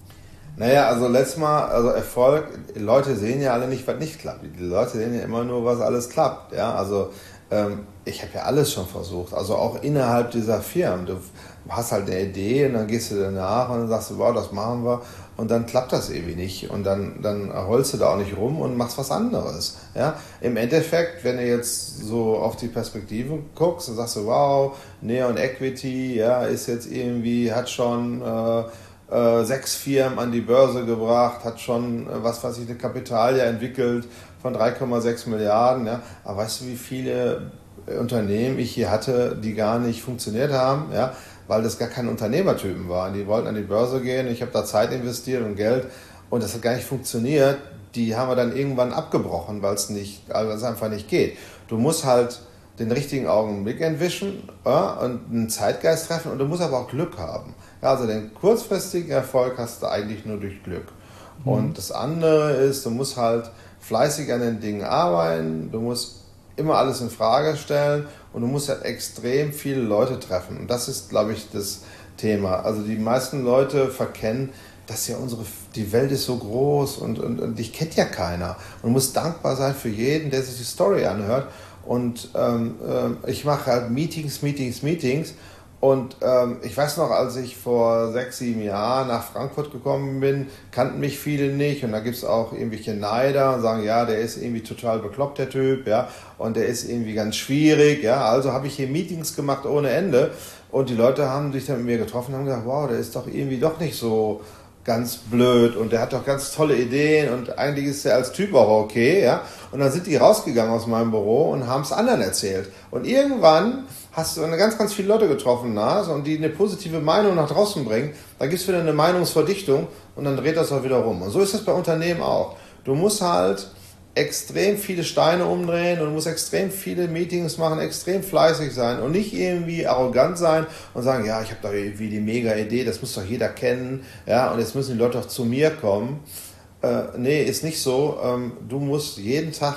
Naja, also letztes Mal, also Erfolg, die Leute sehen ja alle nicht, was nicht klappt. Die Leute sehen ja immer nur, was alles klappt. Ja, also ähm, ich habe ja alles schon versucht, also auch innerhalb dieser Firmen. Du hast halt eine Idee und dann gehst du danach und dann sagst du, wow, das machen wir und dann klappt das irgendwie nicht und dann, dann holst du da auch nicht rum und machst was anderes. Ja? Im Endeffekt, wenn du jetzt so auf die Perspektive guckst, dann sagst du, wow, Neon Equity, ja, ist jetzt irgendwie, hat schon äh, äh, sechs Firmen an die Börse gebracht, hat schon, äh, was weiß ich, eine Kapitalie entwickelt von drei Komma sechs Milliarden. Ja? Aber weißt du, wie viele Unternehmen ich hier hatte, die gar nicht funktioniert haben, ja? Weil das gar keine Unternehmertypen waren. Die wollten an die Börse gehen, ich habe da Zeit investiert und Geld und das hat gar nicht funktioniert. Die haben wir dann irgendwann abgebrochen, weil es nicht, weil es einfach nicht geht. Du musst halt den richtigen Augenblick entwischen, ja, und einen Zeitgeist treffen und du musst aber auch Glück haben. Ja, also den kurzfristigen Erfolg hast du eigentlich nur durch Glück. Mhm. Und das andere ist, du musst halt fleißig an den Dingen arbeiten, du musst immer alles in Frage stellen und du musst halt extrem viele Leute treffen. Und das ist, glaube ich, das Thema. Also die meisten Leute verkennen, dass ja unsere, die Welt ist so groß und, und, und dich kennt ja keiner. Und du musst dankbar sein für jeden, der sich die Story anhört. Und ähm, äh, ich mache halt Meetings, Meetings, Meetings. Und ähm, ich weiß noch, als ich vor sechs, sieben Jahren nach Frankfurt gekommen bin, kannten mich viele nicht. Und da gibt es auch irgendwelche Neider und sagen, ja, der ist irgendwie total bekloppt, der Typ, ja, und der ist irgendwie ganz schwierig, ja. Also habe ich hier Meetings gemacht ohne Ende. Und die Leute haben sich dann mit mir getroffen und haben gesagt, wow, der ist doch irgendwie doch nicht so ganz blöd und der hat doch ganz tolle Ideen und eigentlich ist er als Typ auch okay, ja. Und dann sind die rausgegangen aus meinem Büro und haben es anderen erzählt. Und irgendwann hast du eine ganz, ganz viele Leute getroffen, na, und die eine positive Meinung nach draußen bringen. Da gibt es wieder eine Meinungsverdichtung und dann dreht das auch wieder rum. Und so ist das bei Unternehmen auch. Du musst halt extrem viele Steine umdrehen und du musst extrem viele Meetings machen, extrem fleißig sein und nicht irgendwie arrogant sein und sagen, ja, ich habe da irgendwie die mega Idee, das muss doch jeder kennen, ja, und jetzt müssen die Leute auch zu mir kommen. Äh, nee, ist nicht so. Ähm, du musst jeden Tag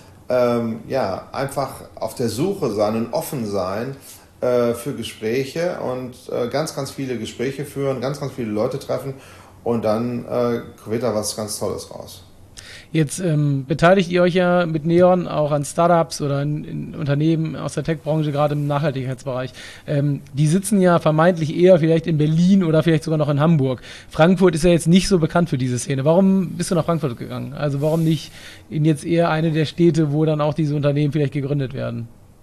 ähm, ja, einfach auf der Suche sein und offen sein äh, für Gespräche und äh, ganz, ganz viele Gespräche führen, ganz, ganz viele Leute treffen und dann äh, wird da was ganz Tolles raus. Jetzt ähm, beteiligt ihr euch ja mit Neon auch an Startups oder in, in Unternehmen aus der Tech-Branche, gerade im Nachhaltigkeitsbereich. Ähm, die sitzen ja vermeintlich eher vielleicht in Berlin oder vielleicht sogar noch in Hamburg. Frankfurt ist ja jetzt nicht so bekannt für diese Szene. Warum bist du nach Frankfurt gegangen? Also warum nicht in jetzt eher eine der Städte, wo dann auch diese Unternehmen vielleicht gegründet werden?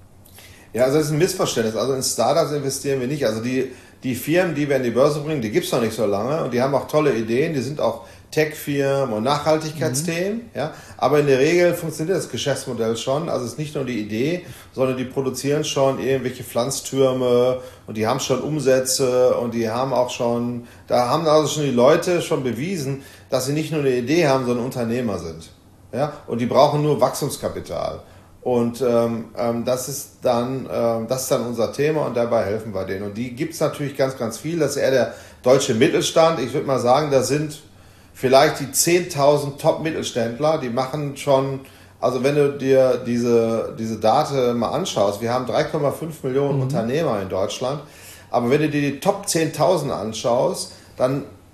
Ja, also das ist ein Missverständnis. Also in Startups investieren wir nicht. Also die, die Firmen, die wir in die Börse bringen, die gibt es noch nicht so lange und die haben auch tolle Ideen, die sind auch Tech-Firmen und Nachhaltigkeitsthemen, mhm. ja, aber in der Regel funktioniert das Geschäftsmodell schon, also es ist nicht nur die Idee, sondern die produzieren schon irgendwelche Pflanztürme und die haben schon Umsätze und die haben auch schon, da haben also schon die Leute schon bewiesen, dass sie nicht nur eine Idee haben, sondern Unternehmer sind, ja, und die brauchen nur Wachstumskapital. Und ähm, ähm, das ist dann ähm, das ist dann unser Thema und dabei helfen wir denen. Und die gibt es natürlich ganz, ganz viel. Das ist eher der deutsche Mittelstand. Ich würde mal sagen, da sind vielleicht die zehntausend Top-Mittelständler, die machen schon, also wenn du dir diese, diese Daten mal anschaust, wir haben drei Komma fünf Millionen mhm. Unternehmer in Deutschland, aber wenn du dir die Top zehntausend anschaust, dann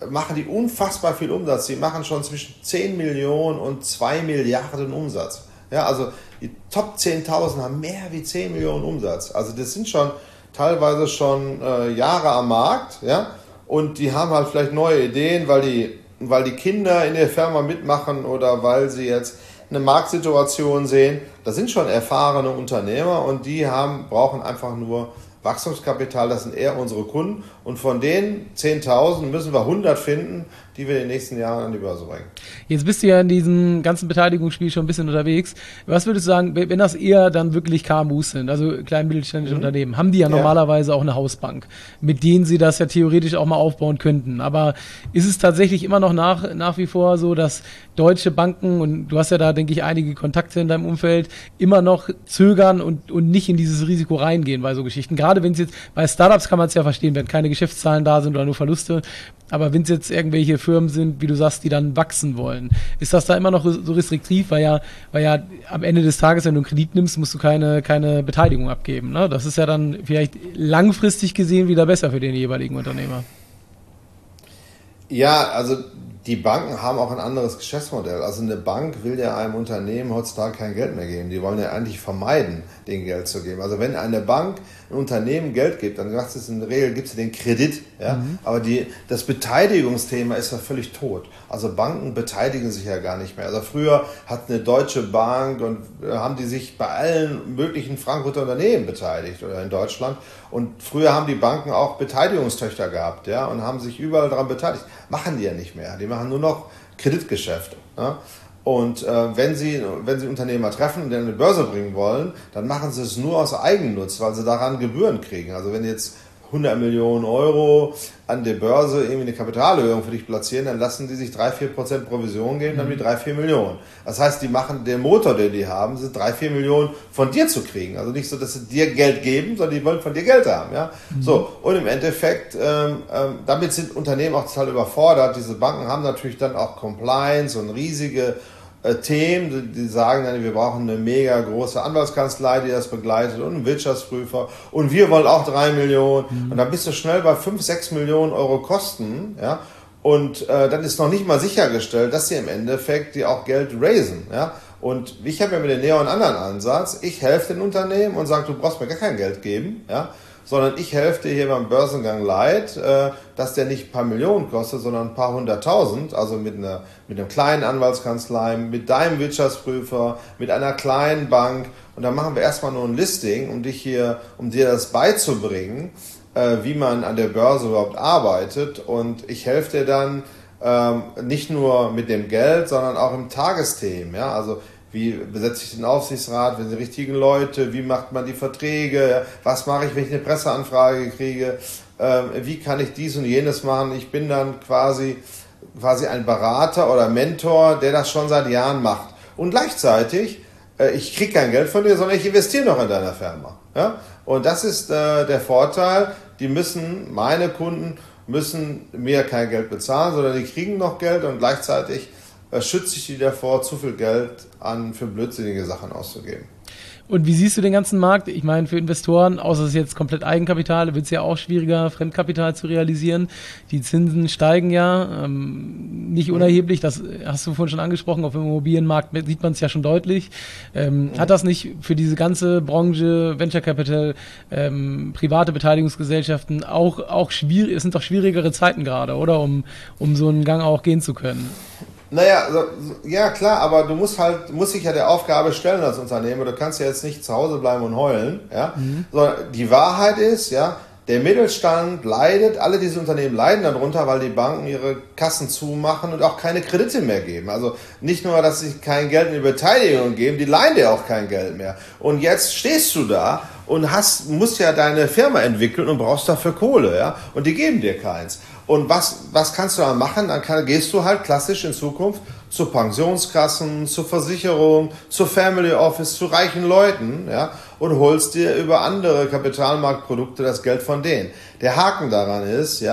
machen die unfassbar viel Umsatz. Die machen schon zwischen zehn Millionen und zwei Milliarden Umsatz. Ja, also die Top zehntausend haben mehr wie zehn Millionen Umsatz. Also das sind schon teilweise schon äh, Jahre am Markt, ja, und die haben halt vielleicht neue Ideen, weil die, weil die Kinder in der Firma mitmachen oder weil sie jetzt eine Marktsituation sehen. Das sind schon erfahrene Unternehmer und die haben, brauchen einfach nur Wachstumskapital, das sind eher unsere Kunden. Und von den zehntausend müssen wir hundert finden, die wir in den nächsten Jahren an die Börse bringen. Jetzt bist du ja in diesem ganzen Beteiligungsspiel schon ein bisschen unterwegs. Was würdest du sagen, wenn das eher dann wirklich K M Us sind, also klein- mittelständische mhm. Unternehmen, haben die ja, ja normalerweise auch eine Hausbank, mit denen sie das ja theoretisch auch mal aufbauen könnten. Aber ist es tatsächlich immer noch nach, nach wie vor so, dass deutsche Banken, und du hast ja da, denke ich, einige Kontakte in deinem Umfeld, immer noch zögern und, und nicht in dieses Risiko reingehen bei so Geschichten? Gerade wenn es jetzt, bei Startups kann man es ja verstehen, wenn keine Geschäftszahlen da sind oder nur Verluste, aber wenn es jetzt irgendwelche Firmen sind, wie du sagst, die dann wachsen wollen, ist das da immer noch so restriktiv, weil ja, weil ja am Ende des Tages, wenn du einen Kredit nimmst, musst du keine, keine Beteiligung abgeben, ne? Das ist ja dann vielleicht langfristig gesehen wieder besser für den jeweiligen Unternehmer. Ja, also die Banken haben auch ein anderes Geschäftsmodell. Also eine Bank will ja einem Unternehmen heutzutage kein Geld mehr geben. Die wollen ja eigentlich vermeiden, denen Geld zu geben. Also wenn eine Bank ein Unternehmen Geld gibt, dann sagt es in der Regel, gibt es den Kredit. Ja? Mhm. Aber die, das Beteiligungsthema ist ja völlig tot. Also Banken beteiligen sich ja gar nicht mehr. Also früher hat eine Deutsche Bank und haben die sich bei allen möglichen Frankfurter Unternehmen beteiligt oder in Deutschland. Und früher haben die Banken auch Beteiligungstöchter gehabt, ja, und haben sich überall daran beteiligt. Machen die ja nicht mehr. Die machen nur noch Kreditgeschäfte. Ja? Und äh, wenn sie wenn sie Unternehmer treffen und die an die Börse bringen wollen, dann machen sie es nur aus Eigennutz, weil sie daran Gebühren kriegen. Also wenn jetzt hundert Millionen Euro an der Börse irgendwie eine Kapitalerhöhung für dich platzieren, dann lassen die sich drei bis vier Prozent Provision geben, dann haben die drei bis vier Millionen. Das heißt, die machen den Motor, den die haben, sind drei bis vier Millionen von dir zu kriegen. Also nicht so, dass sie dir Geld geben, sondern die wollen von dir Geld haben. Ja? Mhm. So, und im Endeffekt, ähm, ähm, damit sind Unternehmen auch total überfordert. Diese Banken haben natürlich dann auch Compliance und riesige äh, Themen, die sagen dann, wir brauchen eine mega große Anwaltskanzlei, die das begleitet und einen Wirtschaftsprüfer und wir wollen auch drei Millionen mhm. und dann bist du schnell bei fünf, sechs Millionen Euro Kosten, ja, und äh, dann ist noch nicht mal sichergestellt, dass sie im Endeffekt die auch Geld raisen, ja. Und ich habe ja mit der Neo einen anderen Ansatz. Ich helfe den Unternehmen und sage, du brauchst mir gar kein Geld geben, ja, sondern ich helfe dir hier beim Börsengang Light, äh, dass der nicht ein paar Millionen kostet, sondern ein paar hunderttausend, also mit einer mit einem kleinen Anwaltskanzlei, mit deinem Wirtschaftsprüfer, mit einer kleinen Bank. Und dann machen wir erstmal nur ein Listing, um dich hier, um dir das beizubringen, äh, wie man an der Börse überhaupt arbeitet. Und ich helfe dir dann ähm, nicht nur mit dem Geld, sondern auch im Tagesthemen, ja, also wie besetze ich den Aufsichtsrat, wer sind die richtigen Leute, wie macht man die Verträge, was mache ich, wenn ich eine Presseanfrage kriege, ähm, wie kann ich dies und jenes machen. Ich bin dann quasi, quasi ein Berater oder Mentor, der das schon seit Jahren macht. Und gleichzeitig, äh, ich kriege kein Geld von dir, sondern ich investiere noch in deiner Firma. Ja? Und das ist äh, der Vorteil, die müssen, meine Kunden müssen mir kein Geld bezahlen, sondern die kriegen noch Geld und gleichzeitig schütze ich die davor, zu viel Geld an für blödsinnige Sachen auszugeben. Und wie siehst du den ganzen Markt? Ich meine, für Investoren, außer es ist jetzt komplett Eigenkapital, wird es ja auch schwieriger, Fremdkapital zu realisieren. Die Zinsen steigen ja, ähm, nicht unerheblich, das hast du vorhin schon angesprochen, auf dem Immobilienmarkt sieht man es ja schon deutlich. Ähm, mhm. Hat das nicht für diese ganze Branche, Venture Capital, ähm, private Beteiligungsgesellschaften auch, auch schwierig, es sind doch schwierigere Zeiten gerade, oder? Um, um so einen Gang auch gehen zu können. Naja, ja klar, aber du musst halt, musst dich ja der Aufgabe stellen als Unternehmer. Du kannst ja jetzt nicht zu Hause bleiben und heulen, ja. Mhm. Sondern die Wahrheit ist, ja, der Mittelstand leidet, alle diese Unternehmen leiden darunter, weil die Banken ihre Kassen zumachen und auch keine Kredite mehr geben. Also nicht nur, dass sie kein Geld in die Beteiligung geben, die leihen dir auch kein Geld mehr. Und jetzt stehst du da und hast, musst ja deine Firma entwickeln und brauchst dafür Kohle, ja. Und die geben dir keins. Und was, was kannst du dann machen? Dann kann, gehst du halt klassisch in Zukunft zu Pensionskassen, zur Versicherung, zur Family Office, zu reichen Leuten, ja, und holst dir über andere Kapitalmarktprodukte das Geld von denen. Der Haken daran ist, ja,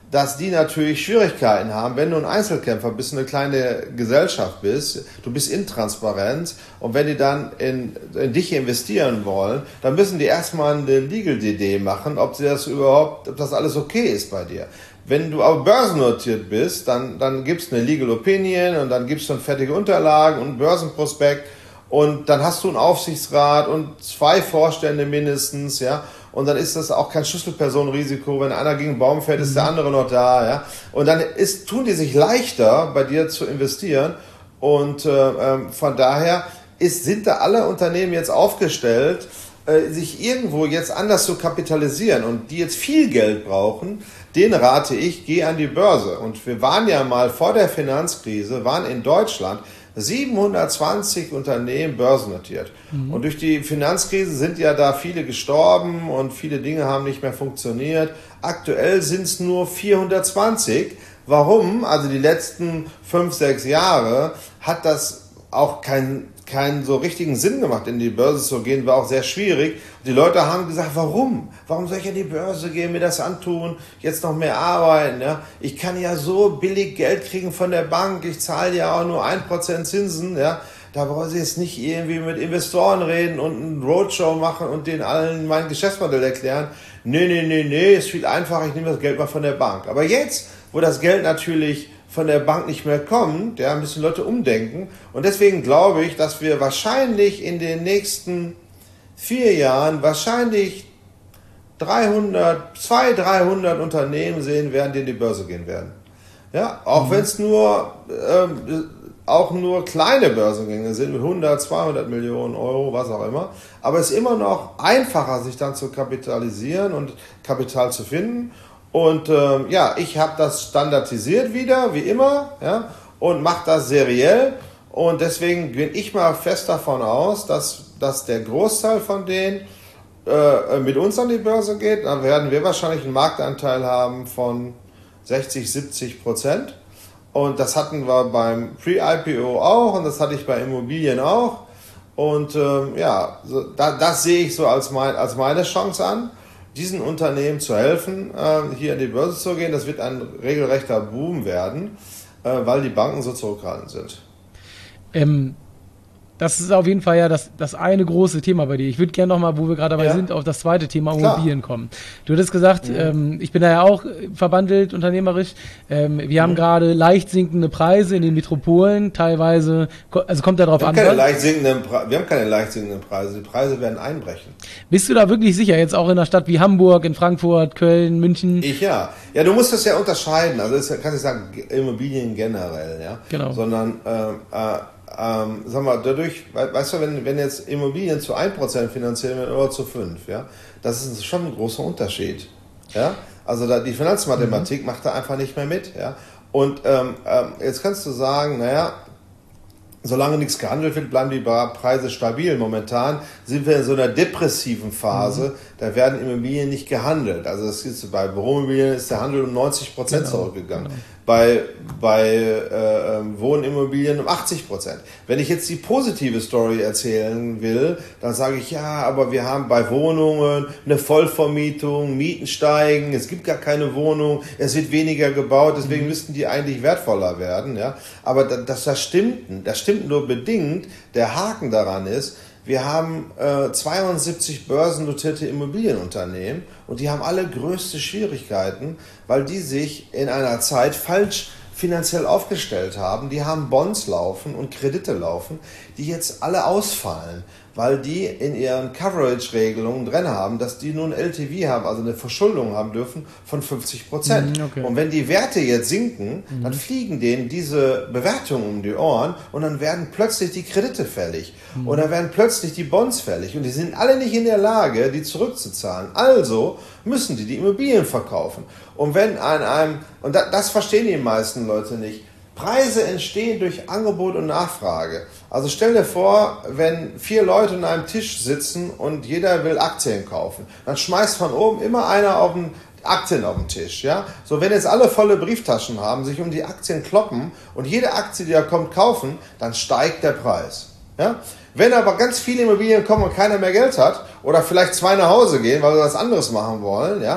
dass die natürlich Schwierigkeiten haben, wenn du ein Einzelkämpfer bist, eine kleine Gesellschaft bist, du bist intransparent und wenn die dann in, in dich investieren wollen, dann müssen die erstmal eine Legal-D D machen, ob sie das überhaupt, ob das alles okay ist bei dir. Wenn du aber börsennotiert bist, dann, dann gibst du eine Legal Opinion und dann gibst du dann fertige Unterlagen und einen Börsenprospekt und dann hast du einen Aufsichtsrat und zwei Vorstände mindestens, ja. Und dann ist das auch kein Schlüsselpersonenrisiko. Wenn einer gegen einen Baum fällt, ist der andere noch da. Ja? Und dann ist, tun die sich leichter, bei dir zu investieren. Und äh, von daher ist, sind da alle Unternehmen jetzt aufgestellt, äh, sich irgendwo jetzt anders zu kapitalisieren. Und die jetzt viel Geld brauchen, denen rate ich, geh an die Börse. Und wir waren ja mal vor der Finanzkrise, waren in Deutschland siebenhundertzwanzig Unternehmen börsennotiert. Mhm. Und durch die Finanzkrise sind ja da viele gestorben und viele Dinge haben nicht mehr funktioniert. Aktuell sind es nur vierhundertzwanzig. Warum? Also die letzten fünf, sechs Jahre hat das auch keinen keinen so richtigen Sinn gemacht, in die Börse zu gehen, war auch sehr schwierig. Die Leute haben gesagt, warum? Warum soll ich in die Börse gehen, mir das antun, jetzt noch mehr arbeiten? Ja? Ich kann ja so billig Geld kriegen von der Bank, ich zahle ja auch nur ein Prozent Zinsen. Ja? Da brauche ich jetzt nicht irgendwie mit Investoren reden und einen Roadshow machen und denen allen mein Geschäftsmodell erklären. Nee, nee, nee, nee, ist viel einfacher, ich nehme das Geld mal von der Bank. Aber jetzt, wo das Geld natürlich von der Bank nicht mehr kommt, ja, müssen Leute umdenken. Und deswegen glaube ich, dass wir wahrscheinlich in den nächsten vier Jahren wahrscheinlich dreihundert, zweihundert, dreihundert Unternehmen sehen werden, die in die Börse gehen werden. Ja, auch mhm. wenn es nur, ähm, auch nur kleine Börsengänge sind mit hundert, zweihundert Millionen Euro, was auch immer. Aber es ist immer noch einfacher, sich dann zu kapitalisieren und Kapital zu finden. Und ähm, ja, ich habe das standardisiert wieder, wie immer, ja, und mache das seriell. Und deswegen bin ich mal fest davon aus, dass, dass der Großteil von denen äh, mit uns an die Börse geht. Dann werden wir wahrscheinlich einen Marktanteil haben von sechzig, siebzig Prozent. Und das hatten wir beim Pre-I P O auch und das hatte ich bei Immobilien auch. Und ähm, ja, so, da, das sehe ich so als, mein, als meine Chance an, diesen Unternehmen zu helfen, äh, hier in die Börse zu gehen. Das wird ein regelrechter Boom werden, äh, weil die Banken so zurückhaltend sind. Ähm, das ist auf jeden Fall ja das, das eine große Thema bei dir. Ich würde gerne nochmal, wo wir gerade dabei ja. sind, auf das zweite Thema Immobilien Klar. kommen. Du hattest gesagt, ja. ähm, ich bin da ja auch verbandelt unternehmerisch. Ähm, wir haben mhm. gerade leicht sinkende Preise in den Metropolen, teilweise, also kommt da drauf wir an. Keine leicht sinkenden Pre- wir haben keine leicht sinkenden Preise, die Preise werden einbrechen. Bist du da wirklich sicher, jetzt auch in einer Stadt wie Hamburg, in Frankfurt, Köln, München? Ich ja. Ja, du musst das ja unterscheiden. Also das kann ich sagen, Immobilien generell, ja. Genau. Sondern, äh, äh, Ähm, sag mal, dadurch, weißt du, wenn, wenn jetzt Immobilien zu ein Prozent finanziert werden oder zu fünf Prozent, ja, das ist schon ein großer Unterschied. Ja? Also da, die Finanzmathematik mhm. macht da einfach nicht mehr mit. Ja? Und ähm, ähm, jetzt kannst du sagen, naja, solange nichts gehandelt wird, bleiben die Preise stabil. Momentan sind wir in so einer depressiven Phase, mhm. da werden Immobilien nicht gehandelt. Also das ist, bei Büroimmobilien ist der Handel um neunzig Prozent genau. zurückgegangen. Genau. Bei, bei äh, Wohnimmobilien um achtzig Prozent. Wenn ich jetzt die positive Story erzählen will, dann sage ich, ja, aber wir haben bei Wohnungen eine Vollvermietung, Mieten steigen, es gibt gar keine Wohnung, es wird weniger gebaut, deswegen mhm. müssten die eigentlich wertvoller werden. Ja? Aber das, das stimmt, das stimmt nur bedingt. Der Haken daran ist, wir haben äh, zweiundsiebzig börsennotierte Immobilienunternehmen und die haben alle größte Schwierigkeiten, weil die sich in einer Zeit falsch finanziell aufgestellt haben. Die haben Bonds laufen und Kredite laufen, die jetzt alle ausfallen, weil die in ihren Coverage-Regelungen drin haben, dass die nun L T V haben, also eine Verschuldung haben dürfen von fünfzig Prozent. Okay. Und wenn die Werte jetzt sinken, mhm. dann fliegen denen diese Bewertungen um die Ohren und dann werden plötzlich die Kredite fällig mhm. und dann werden plötzlich die Bonds fällig und die sind alle nicht in der Lage, die zurückzuzahlen. Also müssen die die Immobilien verkaufen. Und wenn an einem, und das, das verstehen die meisten Leute nicht, Preise entstehen durch Angebot und Nachfrage. Also stell dir vor, wenn vier Leute an einem Tisch sitzen und jeder will Aktien kaufen, dann schmeißt von oben immer einer auf den Aktien auf den Tisch. Ja? So, wenn jetzt alle volle Brieftaschen haben, sich um die Aktien kloppen und jede Aktie, die da kommt, kaufen, dann steigt der Preis. Ja? Wenn aber ganz viele Immobilien kommen und keiner mehr Geld hat oder vielleicht zwei nach Hause gehen, weil sie was anderes machen wollen, ja,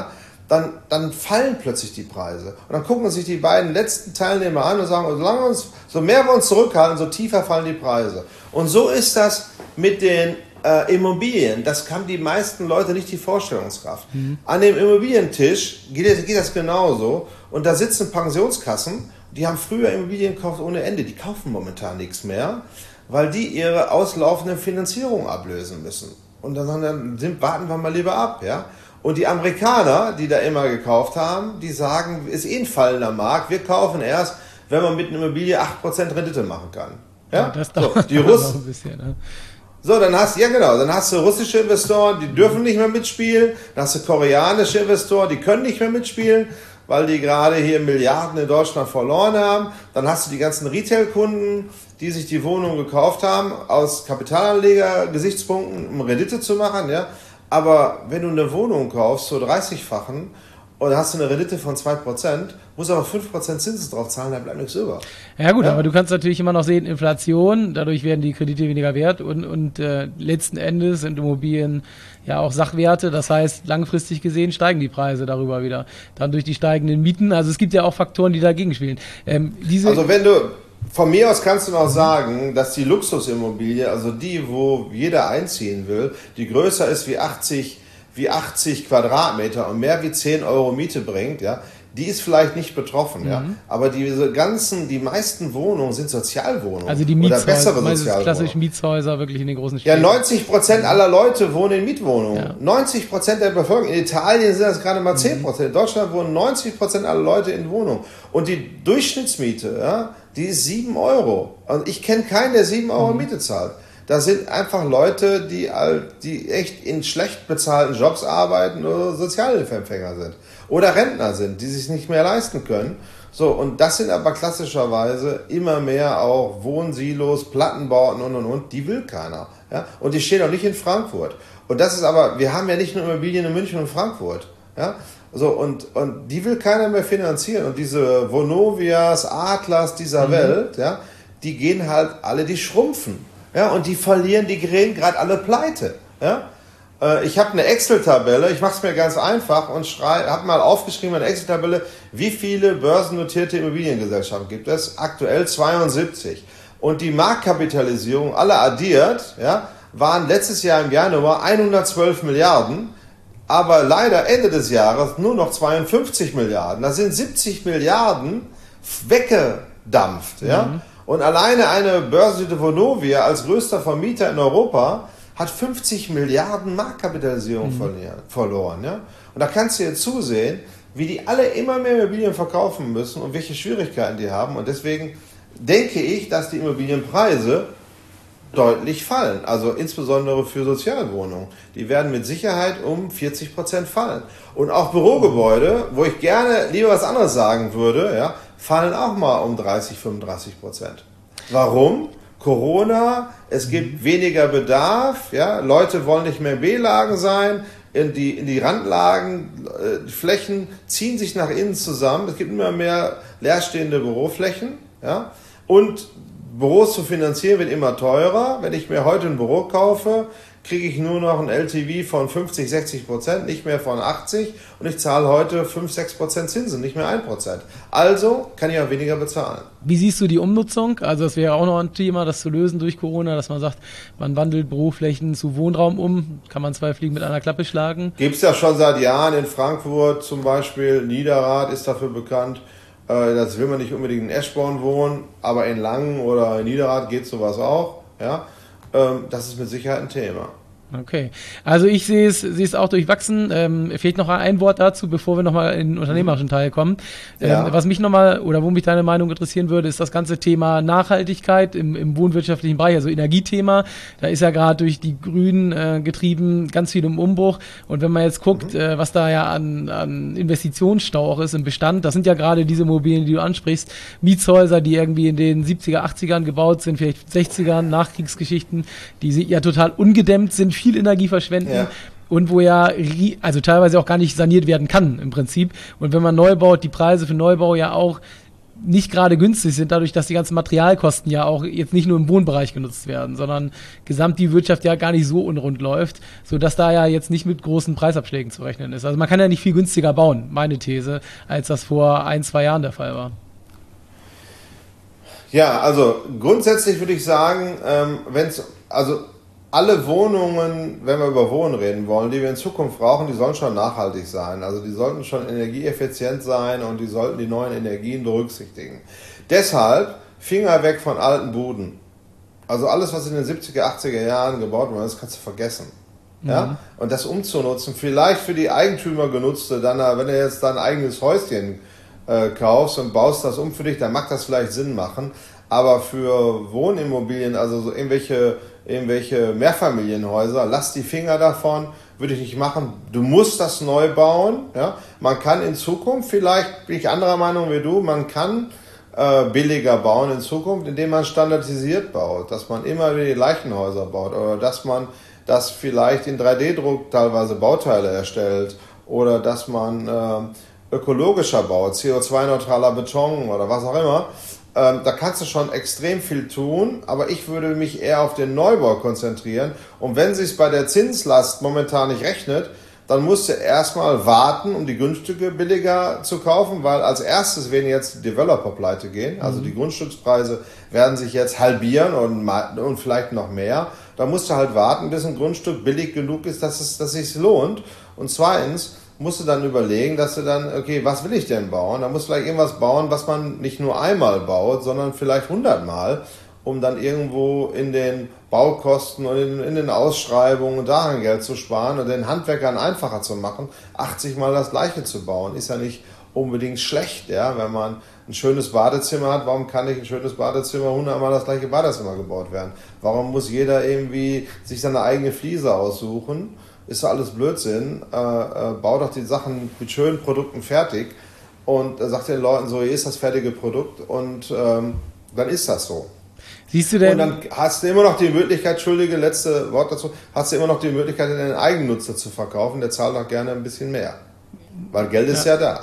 dann, dann fallen plötzlich die Preise. Und dann gucken sich die beiden letzten Teilnehmer an und sagen, solange uns, so mehr wir uns zurückhalten, so tiefer fallen die Preise. Und so ist das mit den äh, Immobilien. Das haben die meisten Leute nicht die Vorstellungskraft. Mhm. An dem Immobilientisch geht, geht das genauso. Und da sitzen Pensionskassen, die haben früher Immobilien gekauft ohne Ende. Die kaufen momentan nichts mehr, weil die ihre auslaufende Finanzierung ablösen müssen. Und dann, sagen, dann sind, warten wir mal lieber ab, ja. Und die Amerikaner, die da immer gekauft haben, die sagen, ist eh ein fallender Markt, wir kaufen erst, wenn man mit einer Immobilie acht Prozent Rendite machen kann. Ja, ja das dauert so, die Russen, ein bisschen, ne? So, dann hast ja genau, dann hast du russische Investoren, die dürfen nicht mehr mitspielen, dann hast du koreanische Investoren, die können nicht mehr mitspielen, weil die gerade hier Milliarden in Deutschland verloren haben. Dann hast du die ganzen Retail-Kunden, die sich die Wohnung gekauft haben, aus Kapitalanleger-Gesichtspunkten, um Rendite zu machen, ja. Aber wenn du eine Wohnung kaufst, so dreißigfachen, und hast du eine Rendite von zwei Prozent, musst aber fünf Prozent Zinsen drauf zahlen, dann bleibt nichts über. Ja gut, ja? aber du kannst natürlich immer noch sehen, Inflation, dadurch werden die Kredite weniger wert und, und äh, letzten Endes sind Immobilien ja auch Sachwerte, das heißt, langfristig gesehen steigen die Preise darüber wieder. Dann durch die steigenden Mieten, also es gibt ja auch Faktoren, die dagegen spielen. Ähm, diese also wenn du, von mir aus kannst du noch sagen, dass die Luxusimmobilie, also die, wo jeder einziehen will, die größer ist wie achtzig wie achtzig Quadratmeter und mehr wie zehn Euro Miete bringt, ja, die ist vielleicht nicht betroffen, mhm. ja, aber diese ganzen, die meisten Wohnungen sind Sozialwohnungen. Also die Mietshäuser, oder bessere Sozialwohnungen. Klassisch Mietshäuser wirklich in den großen Städten. Ja, neunzig Prozent aller Leute wohnen in Mietwohnungen. Ja. neunzig Prozent der Bevölkerung. In Italien sind das gerade mal zehn Prozent. In Deutschland wohnen neunzig Prozent aller Leute in Wohnungen. Und die Durchschnittsmiete, ja, die ist sieben Euro. Und ich kenne keinen, der sieben Euro mhm. Miete zahlt. Da sind einfach Leute, die, die echt in schlecht bezahlten Jobs arbeiten oder Sozialhilfeempfänger sind. Oder Rentner sind, die sich nicht mehr leisten können. So, und das sind aber klassischerweise immer mehr auch Wohnsilos, Plattenbauten und und und. Die will keiner. Ja? Und die stehen auch nicht in Frankfurt. Und das ist aber, wir haben ja nicht nur Immobilien in München und Frankfurt. Ja? So, und, und die will keiner mehr finanzieren. Und diese Vonovias, Atlas dieser mhm. Welt, ja, die gehen halt alle, die schrumpfen. Ja, und die verlieren, die gehen gerade alle pleite. Ja? Äh, ich habe eine Excel-Tabelle, ich mache es mir ganz einfach und habe mal aufgeschrieben in der Excel-Tabelle, wie viele börsennotierte Immobiliengesellschaften gibt es? Aktuell zweiundsiebzig. Und die Marktkapitalisierung, alle addiert, ja, waren letztes Jahr im Januar hundertzwölf Milliarden, aber leider Ende des Jahres nur noch zweiundfünfzig Milliarden. Da sind siebzig Milliarden weggedampft. Ja? Mhm. Und alleine eine börsennotierte Vonovia als größter Vermieter in Europa hat fünfzig Milliarden Marktkapitalisierung mhm. verloren. Ja? Und da kannst du jetzt zusehen, wie die alle immer mehr Immobilien verkaufen müssen und welche Schwierigkeiten die haben. Und deswegen denke ich, dass die Immobilienpreise deutlich fallen. Also insbesondere für Sozialwohnungen. Die werden mit Sicherheit um vierzig Prozent fallen. Und auch Bürogebäude, wo ich gerne lieber was anderes sagen würde, ja, fallen auch mal um dreißig, fünfunddreißig Prozent. Warum? Corona, es gibt weniger Bedarf, ja, Leute wollen nicht mehr in B-Lagen sein, in die, in die Randlagen, äh, die Flächen ziehen sich nach innen zusammen, es gibt immer mehr leerstehende Büroflächen, ja, und Büros zu finanzieren wird immer teurer. Wenn ich mir heute ein Büro kaufe, kriege ich nur noch ein L T V von fünfzig, sechzig Prozent, nicht mehr von achtzig und ich zahle heute fünf, sechs Prozent Zinsen, nicht mehr ein Prozent. Also kann ich auch weniger bezahlen. Wie siehst du die Umnutzung? Also das wäre auch noch ein Thema, das zu lösen durch Corona, dass man sagt, man wandelt Büroflächen zu Wohnraum um. Kann man zwei Fliegen mit einer Klappe schlagen? Gibt es ja schon seit Jahren in Frankfurt zum Beispiel. Niederrad ist dafür bekannt. Das will man nicht unbedingt in Eschborn wohnen, aber in Langen oder in Niederrad geht sowas auch. Ja? Das ist mit Sicherheit ein Thema. Okay, also ich sehe es, sehe es auch durchwachsen. Ähm, fehlt noch ein Wort dazu, bevor wir nochmal in den unternehmerischen Teil kommen. Ähm, ja. Was mich nochmal, oder wo mich deine Meinung interessieren würde, ist das ganze Thema Nachhaltigkeit im, im wohnwirtschaftlichen Bereich, also Energiethema. Da ist ja gerade durch die Grünen äh, getrieben ganz viel im Umbruch. Und wenn man jetzt guckt, mhm. äh, was da ja an, an Investitionsstau auch ist im Bestand, das sind ja gerade diese Immobilien, die du ansprichst, Mietshäuser, die irgendwie in den siebziger, achtzigern gebaut sind, vielleicht sechzigern, Nachkriegsgeschichten, die ja total ungedämmt sind, viel Energie verschwenden. Ja. Und wo ja, also teilweise auch gar nicht saniert werden kann im Prinzip. Und wenn man neu baut, die Preise für Neubau ja auch nicht gerade günstig sind, dadurch, dass die ganzen Materialkosten ja auch jetzt nicht nur im Wohnbereich genutzt werden, sondern gesamt die Wirtschaft ja gar nicht so unrund läuft, sodass da ja jetzt nicht mit großen Preisabschlägen zu rechnen ist. Also man kann ja nicht viel günstiger bauen, meine These, als das vor ein, zwei Jahren der Fall war. Ja, also grundsätzlich würde ich sagen, ähm, wenn es, also alle Wohnungen, wenn wir über Wohnen reden wollen, die wir in Zukunft brauchen, die sollen schon nachhaltig sein. Also die sollten schon energieeffizient sein und die sollten die neuen Energien berücksichtigen. Deshalb Finger weg von alten Buden. Also alles, was in den siebziger, achtziger Jahren gebaut wurde, das kannst du vergessen. Mhm. Ja? Und das umzunutzen, vielleicht für die Eigentümer genutzte, dann, wenn du jetzt dein eigenes Häuschen äh, kaufst und baust das um für dich, dann mag das vielleicht Sinn machen. Aber für Wohnimmobilien, also so irgendwelche, irgendwelche Mehrfamilienhäuser, lass die Finger davon, würde ich nicht machen. Du musst das neu bauen. Ja? Man kann in Zukunft, vielleicht bin ich anderer Meinung wie du, man kann äh, billiger bauen in Zukunft, indem man standardisiert baut, dass man immer wieder die gleichen Häuser baut oder dass man das vielleicht in drei D Druck teilweise Bauteile erstellt oder dass man äh, ökologischer baut, C O zwei neutraler Beton oder was auch immer. Ähm, da kannst du schon extrem viel tun, aber ich würde mich eher auf den Neubau konzentrieren. Und wenn es sich bei der Zinslast momentan nicht rechnet, dann musst du erstmal warten, um die Grundstücke billiger zu kaufen, weil als erstes werden jetzt Developer pleite gehen. Also die Grundstückspreise werden sich jetzt halbieren und, und vielleicht noch mehr. Da musst du halt warten, bis ein Grundstück billig genug ist, dass es, dass es sich lohnt. Und zweitens musst du dann überlegen, dass du dann, okay, was will ich denn bauen? Da musst du vielleicht irgendwas bauen, was man nicht nur einmal baut, sondern vielleicht hundertmal, um dann irgendwo in den Baukosten und in, in den Ausschreibungen daran Geld zu sparen und den Handwerkern einfacher zu machen, achtzig Mal das Gleiche zu bauen. Ist ja nicht unbedingt schlecht, ja, wenn man ein schönes Badezimmer hat. Warum kann nicht ein schönes Badezimmer hundertmal das gleiche Badezimmer gebaut werden? Warum muss jeder irgendwie sich seine eigene Fliese aussuchen? Ist doch alles Blödsinn, äh, äh, bau doch die Sachen mit schönen Produkten fertig und äh, sag den Leuten so, hier ist das fertige Produkt und ähm, dann ist das so. Siehst du denn? Und dann hast du immer noch die Möglichkeit, entschuldige, letzte Wort dazu, hast du immer noch die Möglichkeit, den Eigennutzer zu verkaufen, der zahlt auch gerne ein bisschen mehr, weil Geld ist ja, ja da.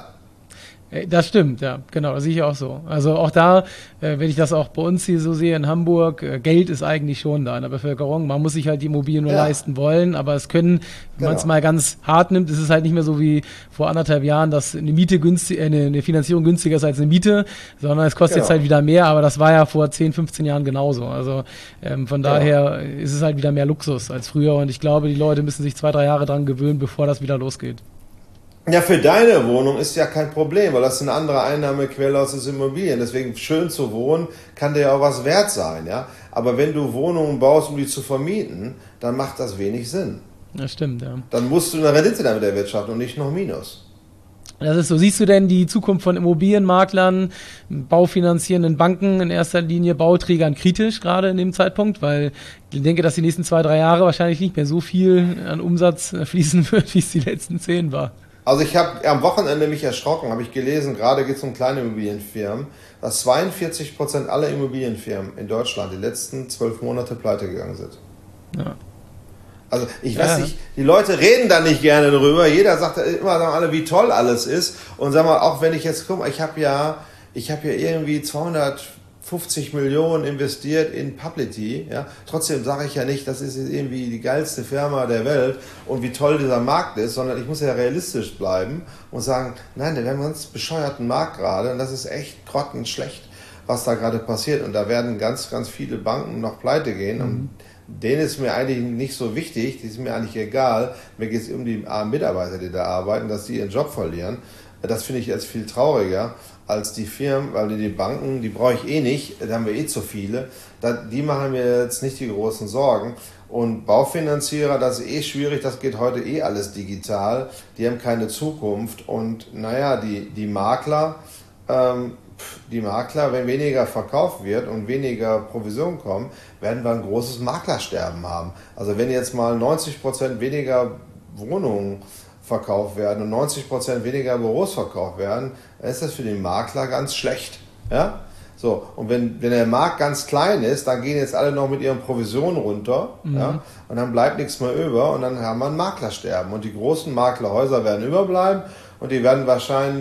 Das stimmt, ja, genau, das sehe ich auch so. Also auch da, äh, wenn ich das auch bei uns hier so sehe in Hamburg, äh, Geld ist eigentlich schon da in der Bevölkerung. Man muss sich halt die Immobilien nur ja. leisten wollen, aber es können, wenn genau. man es mal ganz hart nimmt, ist es halt nicht mehr so wie vor anderthalb Jahren, dass eine Miete günstig, äh, eine, eine Finanzierung günstiger ist als eine Miete, sondern es kostet genau. jetzt halt wieder mehr, aber das war ja vor zehn, fünfzehn Jahren genauso. Also ähm, von daher genau. ist es halt wieder mehr Luxus als früher und ich glaube, die Leute müssen sich zwei, drei Jahre dran gewöhnen, bevor das wieder losgeht. Ja, für deine Wohnung ist ja kein Problem, weil das ist eine andere Einnahmequelle aus den Immobilien. Deswegen schön zu wohnen kann dir ja auch was wert sein, ja. Aber wenn du Wohnungen baust, um die zu vermieten, dann macht das wenig Sinn. Das stimmt, ja. Dann musst du eine Rendite damit erwirtschaften und nicht noch Minus. Das ist so. Siehst du denn die Zukunft von Immobilienmaklern, baufinanzierenden Banken, in erster Linie Bauträgern kritisch, gerade in dem Zeitpunkt? Weil ich denke, dass die nächsten zwei, drei Jahre wahrscheinlich nicht mehr so viel an Umsatz fließen wird, wie es die letzten zehn war. Also ich habe am Wochenende mich erschrocken, habe ich gelesen, gerade geht es um kleine Immobilienfirmen, dass zweiundvierzig Prozent aller Immobilienfirmen in Deutschland die letzten zwölf Monate pleite gegangen sind. Ja. Also ich weiß ja. nicht, die Leute reden da nicht gerne drüber, jeder sagt immer, sagen alle, wie toll alles ist. Und sag mal, auch wenn ich jetzt gucke, ich habe ja, ich habe ja irgendwie zweihundertfünfzig Millionen investiert in Publity, ja. Trotzdem sage ich ja nicht, das ist irgendwie die geilste Firma der Welt und wie toll dieser Markt ist, sondern ich muss ja realistisch bleiben und sagen, nein, wir haben einen ganz bescheuerten Markt gerade und das ist echt grottenschlecht, was da gerade passiert und da werden ganz, ganz viele Banken noch pleite gehen. Mhm. Und denen ist mir eigentlich nicht so wichtig, die ist mir eigentlich egal. Mir geht es um die armen Mitarbeiter, die da arbeiten, dass die ihren Job verlieren. Das finde ich jetzt viel trauriger als die Firmen, weil die, die Banken, die brauche ich eh nicht, da haben wir eh zu viele. Die machen mir jetzt nicht die großen Sorgen. Und Baufinanzierer, das ist eh schwierig, das geht heute eh alles digital. Die haben keine Zukunft. Und naja, die, die Makler, ähm, die Makler, wenn weniger verkauft wird und weniger Provision kommen, werden wir ein großes Maklersterben haben. Also wenn jetzt mal neunzig Prozent weniger Wohnungen verkauft werden und neunzig Prozent weniger Büros verkauft werden, dann ist das für den Makler ganz schlecht. Ja? So, und wenn, wenn der Markt ganz klein ist, dann gehen jetzt alle noch mit ihren Provisionen runter, mhm. ja? Und dann bleibt nichts mehr über und dann haben wir ein Maklersterben. Und die großen Maklerhäuser werden überbleiben und die werden wahrscheinlich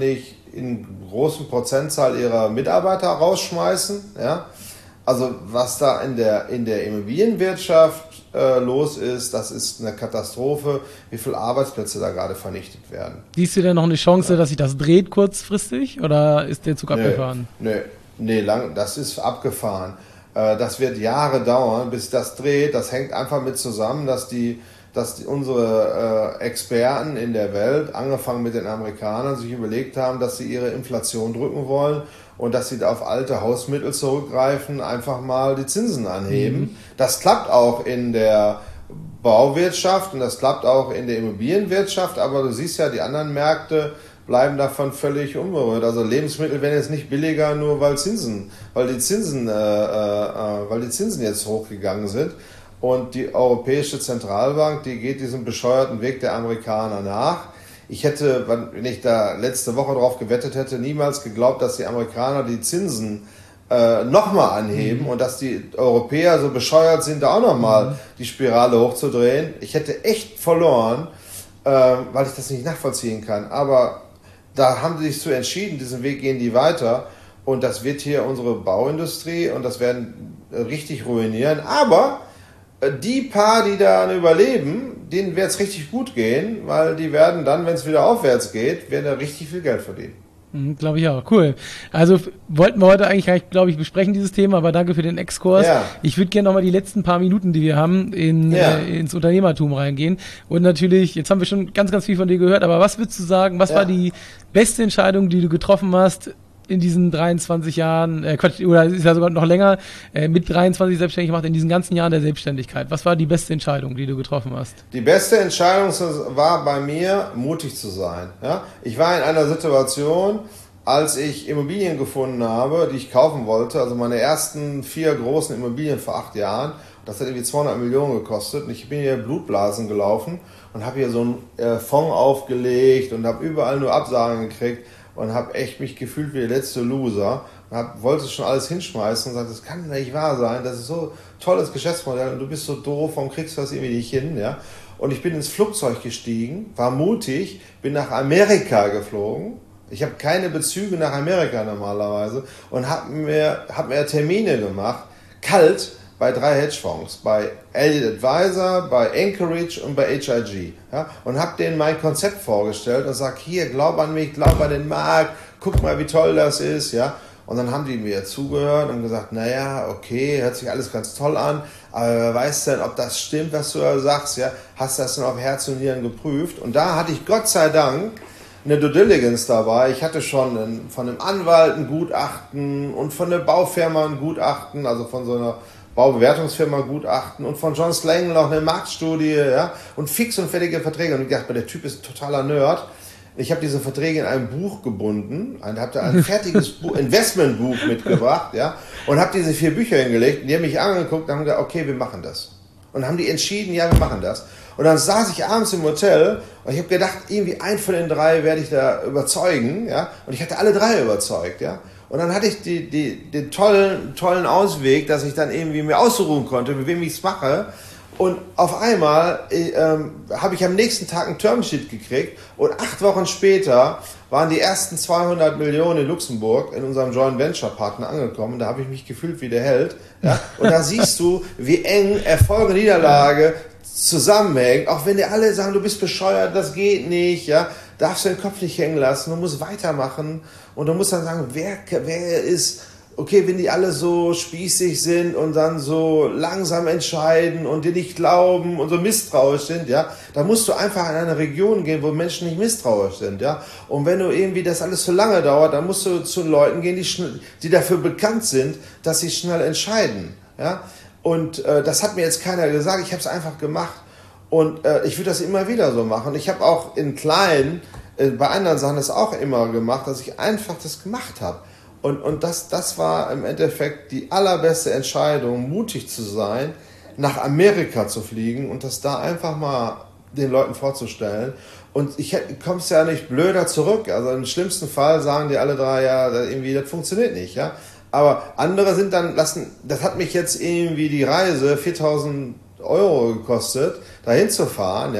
in großen Prozentzahl ihrer Mitarbeiter rausschmeißen. Ja? Also was da in der, in der Immobilienwirtschaft äh, los ist, das ist eine Katastrophe, wie viele Arbeitsplätze da gerade vernichtet werden. Siehst du denn noch eine Chance, ja. dass sich das dreht kurzfristig oder ist der Zug nee, abgefahren? Nee, nee lang, das ist abgefahren. Äh, das wird Jahre dauern, bis das dreht. Das hängt einfach mit zusammen, dass die dass die, unsere äh, Experten in der Welt, angefangen mit den Amerikanern, sich überlegt haben, dass sie ihre Inflation drücken wollen und dass sie da auf alte Hausmittel zurückgreifen, einfach mal die Zinsen anheben. Mhm. Das klappt auch in der Bauwirtschaft und das klappt auch in der Immobilienwirtschaft, aber du siehst ja, die anderen Märkte bleiben davon völlig unberührt. Also Lebensmittel werden jetzt nicht billiger, nur weil Zinsen, weil die Zinsen, äh, äh, weil die Zinsen jetzt hochgegangen sind. Und die Europäische Zentralbank, die geht diesem bescheuerten Weg der Amerikaner nach. Ich hätte, wenn ich da letzte Woche drauf gewettet hätte, niemals geglaubt, dass die Amerikaner die Zinsen äh, nochmal anheben mhm. und dass die Europäer so bescheuert sind, da auch nochmal mhm. die Spirale hochzudrehen. Ich hätte echt verloren, äh, weil ich das nicht nachvollziehen kann. Aber da haben sie sich so entschieden, diesen Weg gehen die weiter. Und das wird hier unsere Bauindustrie und das werden richtig ruinieren. Aber die paar, die da überleben, denen wird es richtig gut gehen, weil die werden dann, wenn es wieder aufwärts geht, werden da richtig viel Geld verdienen. Mhm, glaube ich auch. Cool. Also wollten wir heute eigentlich, glaube ich, besprechen, dieses Thema, aber danke für den Exkurs. Ja. Ich würde gerne nochmal die letzten paar Minuten, die wir haben, in, ja. äh, ins Unternehmertum reingehen. Und natürlich, jetzt haben wir schon ganz, ganz viel von dir gehört, aber was würdest du sagen, was ja. war die beste Entscheidung, die du getroffen hast, in diesen dreiundzwanzig Jahren, äh, Quatsch, oder ist ja sogar noch länger, äh, mit dreiundzwanzig selbstständig gemacht, in diesen ganzen Jahren der Selbstständigkeit? Was war die beste Entscheidung, die du getroffen hast? Die beste Entscheidung war bei mir, mutig zu sein. Ja? Ich war in einer Situation, als ich Immobilien gefunden habe, die ich kaufen wollte, also meine ersten vier großen Immobilien vor acht Jahren, das hat irgendwie zweihundert Millionen gekostet und ich bin hier Blutblasen gelaufen und habe hier so einen äh, Fonds aufgelegt und habe überall nur Absagen gekriegt. Und habe echt mich gefühlt wie der letzte Loser. Und hab, wollte schon alles hinschmeißen und sagte, das kann nicht wahr sein, das ist so ein tolles Geschäftsmodell und du bist so doof, warum kriegst du das irgendwie nicht hin? Ja? Und ich bin ins Flugzeug gestiegen, war mutig, bin nach Amerika geflogen. Ich habe keine Bezüge nach Amerika normalerweise und habe mir, hab mir Termine gemacht, kalt, bei drei Hedgefonds, bei Elliott Advisor, bei Anchorage und bei H I G. Ja, und habe denen mein Konzept vorgestellt und sag, hier, glaub an mich, glaub an den Markt, guck mal, wie toll das ist. Ja. Und dann haben die mir zugehört und gesagt, naja, okay, hört sich alles ganz toll an, aber weißt du denn, ob das stimmt, was du da sagst? Ja? Hast du das denn auf Herz und Nieren geprüft? Und da hatte ich Gott sei Dank eine Due Diligence dabei. Ich hatte schon einen, von einem Anwalt ein Gutachten und von der Baufirma ein Gutachten, also von so einer Baubewertungsfirma Gutachten und von John Slang noch eine Marktstudie, ja, und fix und fertige Verträge. Und ich dachte, der Typ ist ein totaler Nerd. Ich habe diese Verträge in einem Buch gebunden, habe da ein fertiges Buch, Investmentbuch mitgebracht, ja, und habe diese vier Bücher hingelegt. Und die haben mich angeguckt und haben gesagt, okay, wir machen das. Und haben die entschieden, ja, wir machen das. Und dann saß ich abends im Hotel und ich habe gedacht, irgendwie einen von den drei werde ich da überzeugen, ja, und ich hatte alle drei überzeugt, ja. Und dann hatte ich die, die, den tollen, tollen Ausweg, dass ich dann irgendwie mir aussuchen konnte, mit wem ich es mache. Und auf einmal ähm, habe ich am nächsten Tag ein Termsheet gekriegt und acht Wochen später waren die ersten zweihundert Millionen in Luxemburg in unserem Joint Venture Partner angekommen. Da habe ich mich gefühlt wie der Held. Ja? Und da siehst du, wie eng Erfolg und Niederlage zusammenhängt. Auch wenn die alle sagen, du bist bescheuert, das geht nicht, ja, darfst du den Kopf nicht hängen lassen, du musst weitermachen. Und du musst dann sagen, wer, wer ist, okay, wenn die alle so spießig sind und dann so langsam entscheiden und dir nicht glauben und so misstrauisch sind, ja, da musst du einfach in eine Region gehen, wo Menschen nicht misstrauisch sind, ja. Und wenn du irgendwie das alles so lange dauert, dann musst du zu Leuten gehen, die, schnell, die dafür bekannt sind, dass sie schnell entscheiden, ja. Und äh, das hat mir jetzt keiner gesagt, ich habe es einfach gemacht. Und äh, ich würde das immer wieder so machen. Ich habe auch in kleinen, äh, bei anderen Sachen das auch immer gemacht, dass ich einfach das gemacht habe. Und, und das, das war im Endeffekt die allerbeste Entscheidung, mutig zu sein, nach Amerika zu fliegen und das da einfach mal den Leuten vorzustellen. Und ich komme es ja nicht blöder zurück. Also im schlimmsten Fall sagen die alle drei, ja, irgendwie, das funktioniert nicht, ja. Aber andere sind dann, lassen, das hat mich jetzt irgendwie die Reise viertausend Euro gekostet, dahin zu fahren, ja.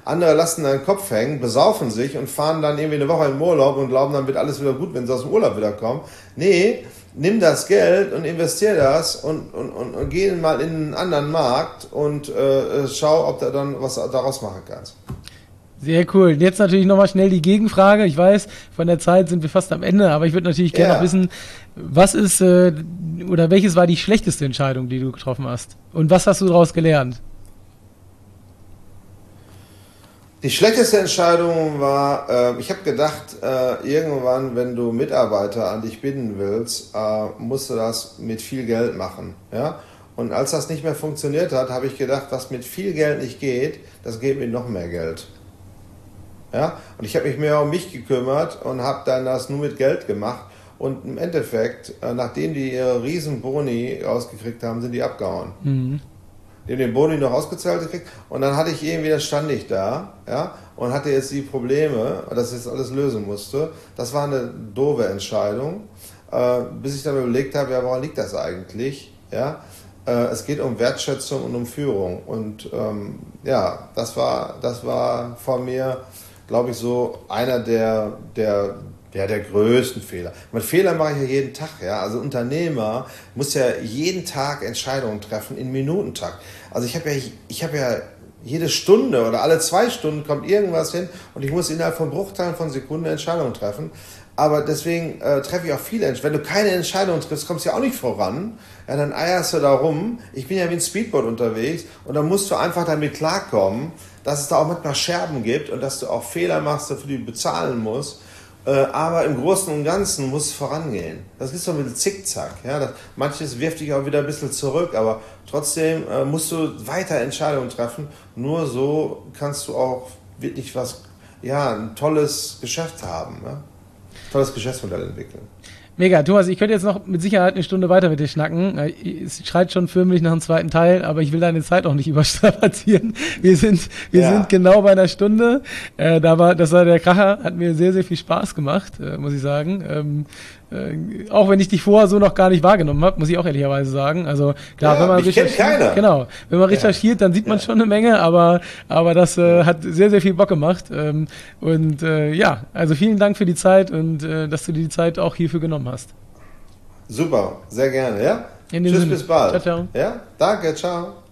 Andere lassen deinen Kopf hängen, besaufen sich und fahren dann irgendwie eine Woche in Urlaub und glauben, dann wird alles wieder gut, wenn sie aus dem Urlaub wiederkommen. Nee, nimm das Geld und investier das und, und, und, und geh mal in einen anderen Markt und äh, schau, ob du dann was daraus machen kannst. Sehr cool. Jetzt natürlich nochmal schnell die Gegenfrage. Ich weiß, von der Zeit sind wir fast am Ende, aber ich würde natürlich gerne Ja. noch wissen, was ist äh, oder welches war die schlechteste Entscheidung, die du getroffen hast? Und was hast du daraus gelernt? Die schlechteste Entscheidung war, äh, ich habe gedacht, äh, irgendwann, wenn du Mitarbeiter an dich binden willst, äh, musst du das mit viel Geld machen. Ja? Und als das nicht mehr funktioniert hat, habe ich gedacht, was mit viel Geld nicht geht, das geht mit noch mehr Geld. Ja? Und ich habe mich mehr um mich gekümmert und habe dann das nur mit Geld gemacht. Und im Endeffekt, äh, nachdem die ihre riesen Boni ausgekriegt haben, sind die abgehauen. Mhm. Die haben den Boni noch ausgezahlt gekriegt und dann hatte ich irgendwie, dann stand ich da, ja, und hatte jetzt die Probleme, dass ich das alles lösen musste. Das war eine doofe Entscheidung, äh, bis ich dann überlegt habe, ja, woran liegt das eigentlich, ja. Äh, es geht um Wertschätzung und um Führung und ähm, ja, das war, das war von mir, glaube ich, so einer der, der Ja, der größten Fehler. Mit Fehler mache ich ja jeden Tag, ja. Also Unternehmer muss ja jeden Tag Entscheidungen treffen in Minutentakt. Also ich habe ja, ich habe ja jede Stunde oder alle zwei Stunden kommt irgendwas hin und ich muss innerhalb von Bruchteilen von Sekunden Entscheidungen treffen. Aber deswegen äh, treffe ich auch viele Entscheidungen. Wenn du keine Entscheidung triffst, kommst du ja auch nicht voran. Ja, dann eierst du da rum. Ich bin ja wie ein Speedboat unterwegs und dann musst du einfach damit klarkommen, dass es da auch manchmal Scherben gibt und dass du auch Fehler machst, dafür die du bezahlen musst. Aber im Großen und Ganzen muss es vorangehen. Das ist so ein bisschen Zickzack. Ja? Das, manches wirft dich auch wieder ein bisschen zurück, aber trotzdem äh, musst du weiter Entscheidungen treffen. Nur so kannst du auch wirklich was, ja, ein tolles Geschäft haben. Ja? Tolles Geschäftsmodell entwickeln. Mega, Thomas, ich könnte jetzt noch mit Sicherheit eine Stunde weiter mit dir schnacken. Es schreit schon förmlich nach einem zweiten Teil, aber ich will deine Zeit auch nicht überstrapazieren. Wir sind, wir Ja. sind genau bei einer Stunde. Äh, da war, das war der Kracher, hat mir sehr, sehr viel Spaß gemacht, äh, muss ich sagen. Ähm, äh, auch wenn ich dich vorher so noch gar nicht wahrgenommen habe, muss ich auch ehrlicherweise sagen. Also klar, Ja, wenn man mich kennt recherchiert, keiner. genau, wenn man Ja. recherchiert, dann sieht man Ja. schon eine Menge, aber aber das äh, hat sehr, sehr viel Bock gemacht. Ähm, und äh, ja, also vielen Dank für die Zeit und äh, dass du dir die Zeit auch hierfür genommen hast. Super, sehr gerne. Ja? In dem Tschüss, Sinne. bis bald. Ciao, ciao. Ja? Danke, ciao.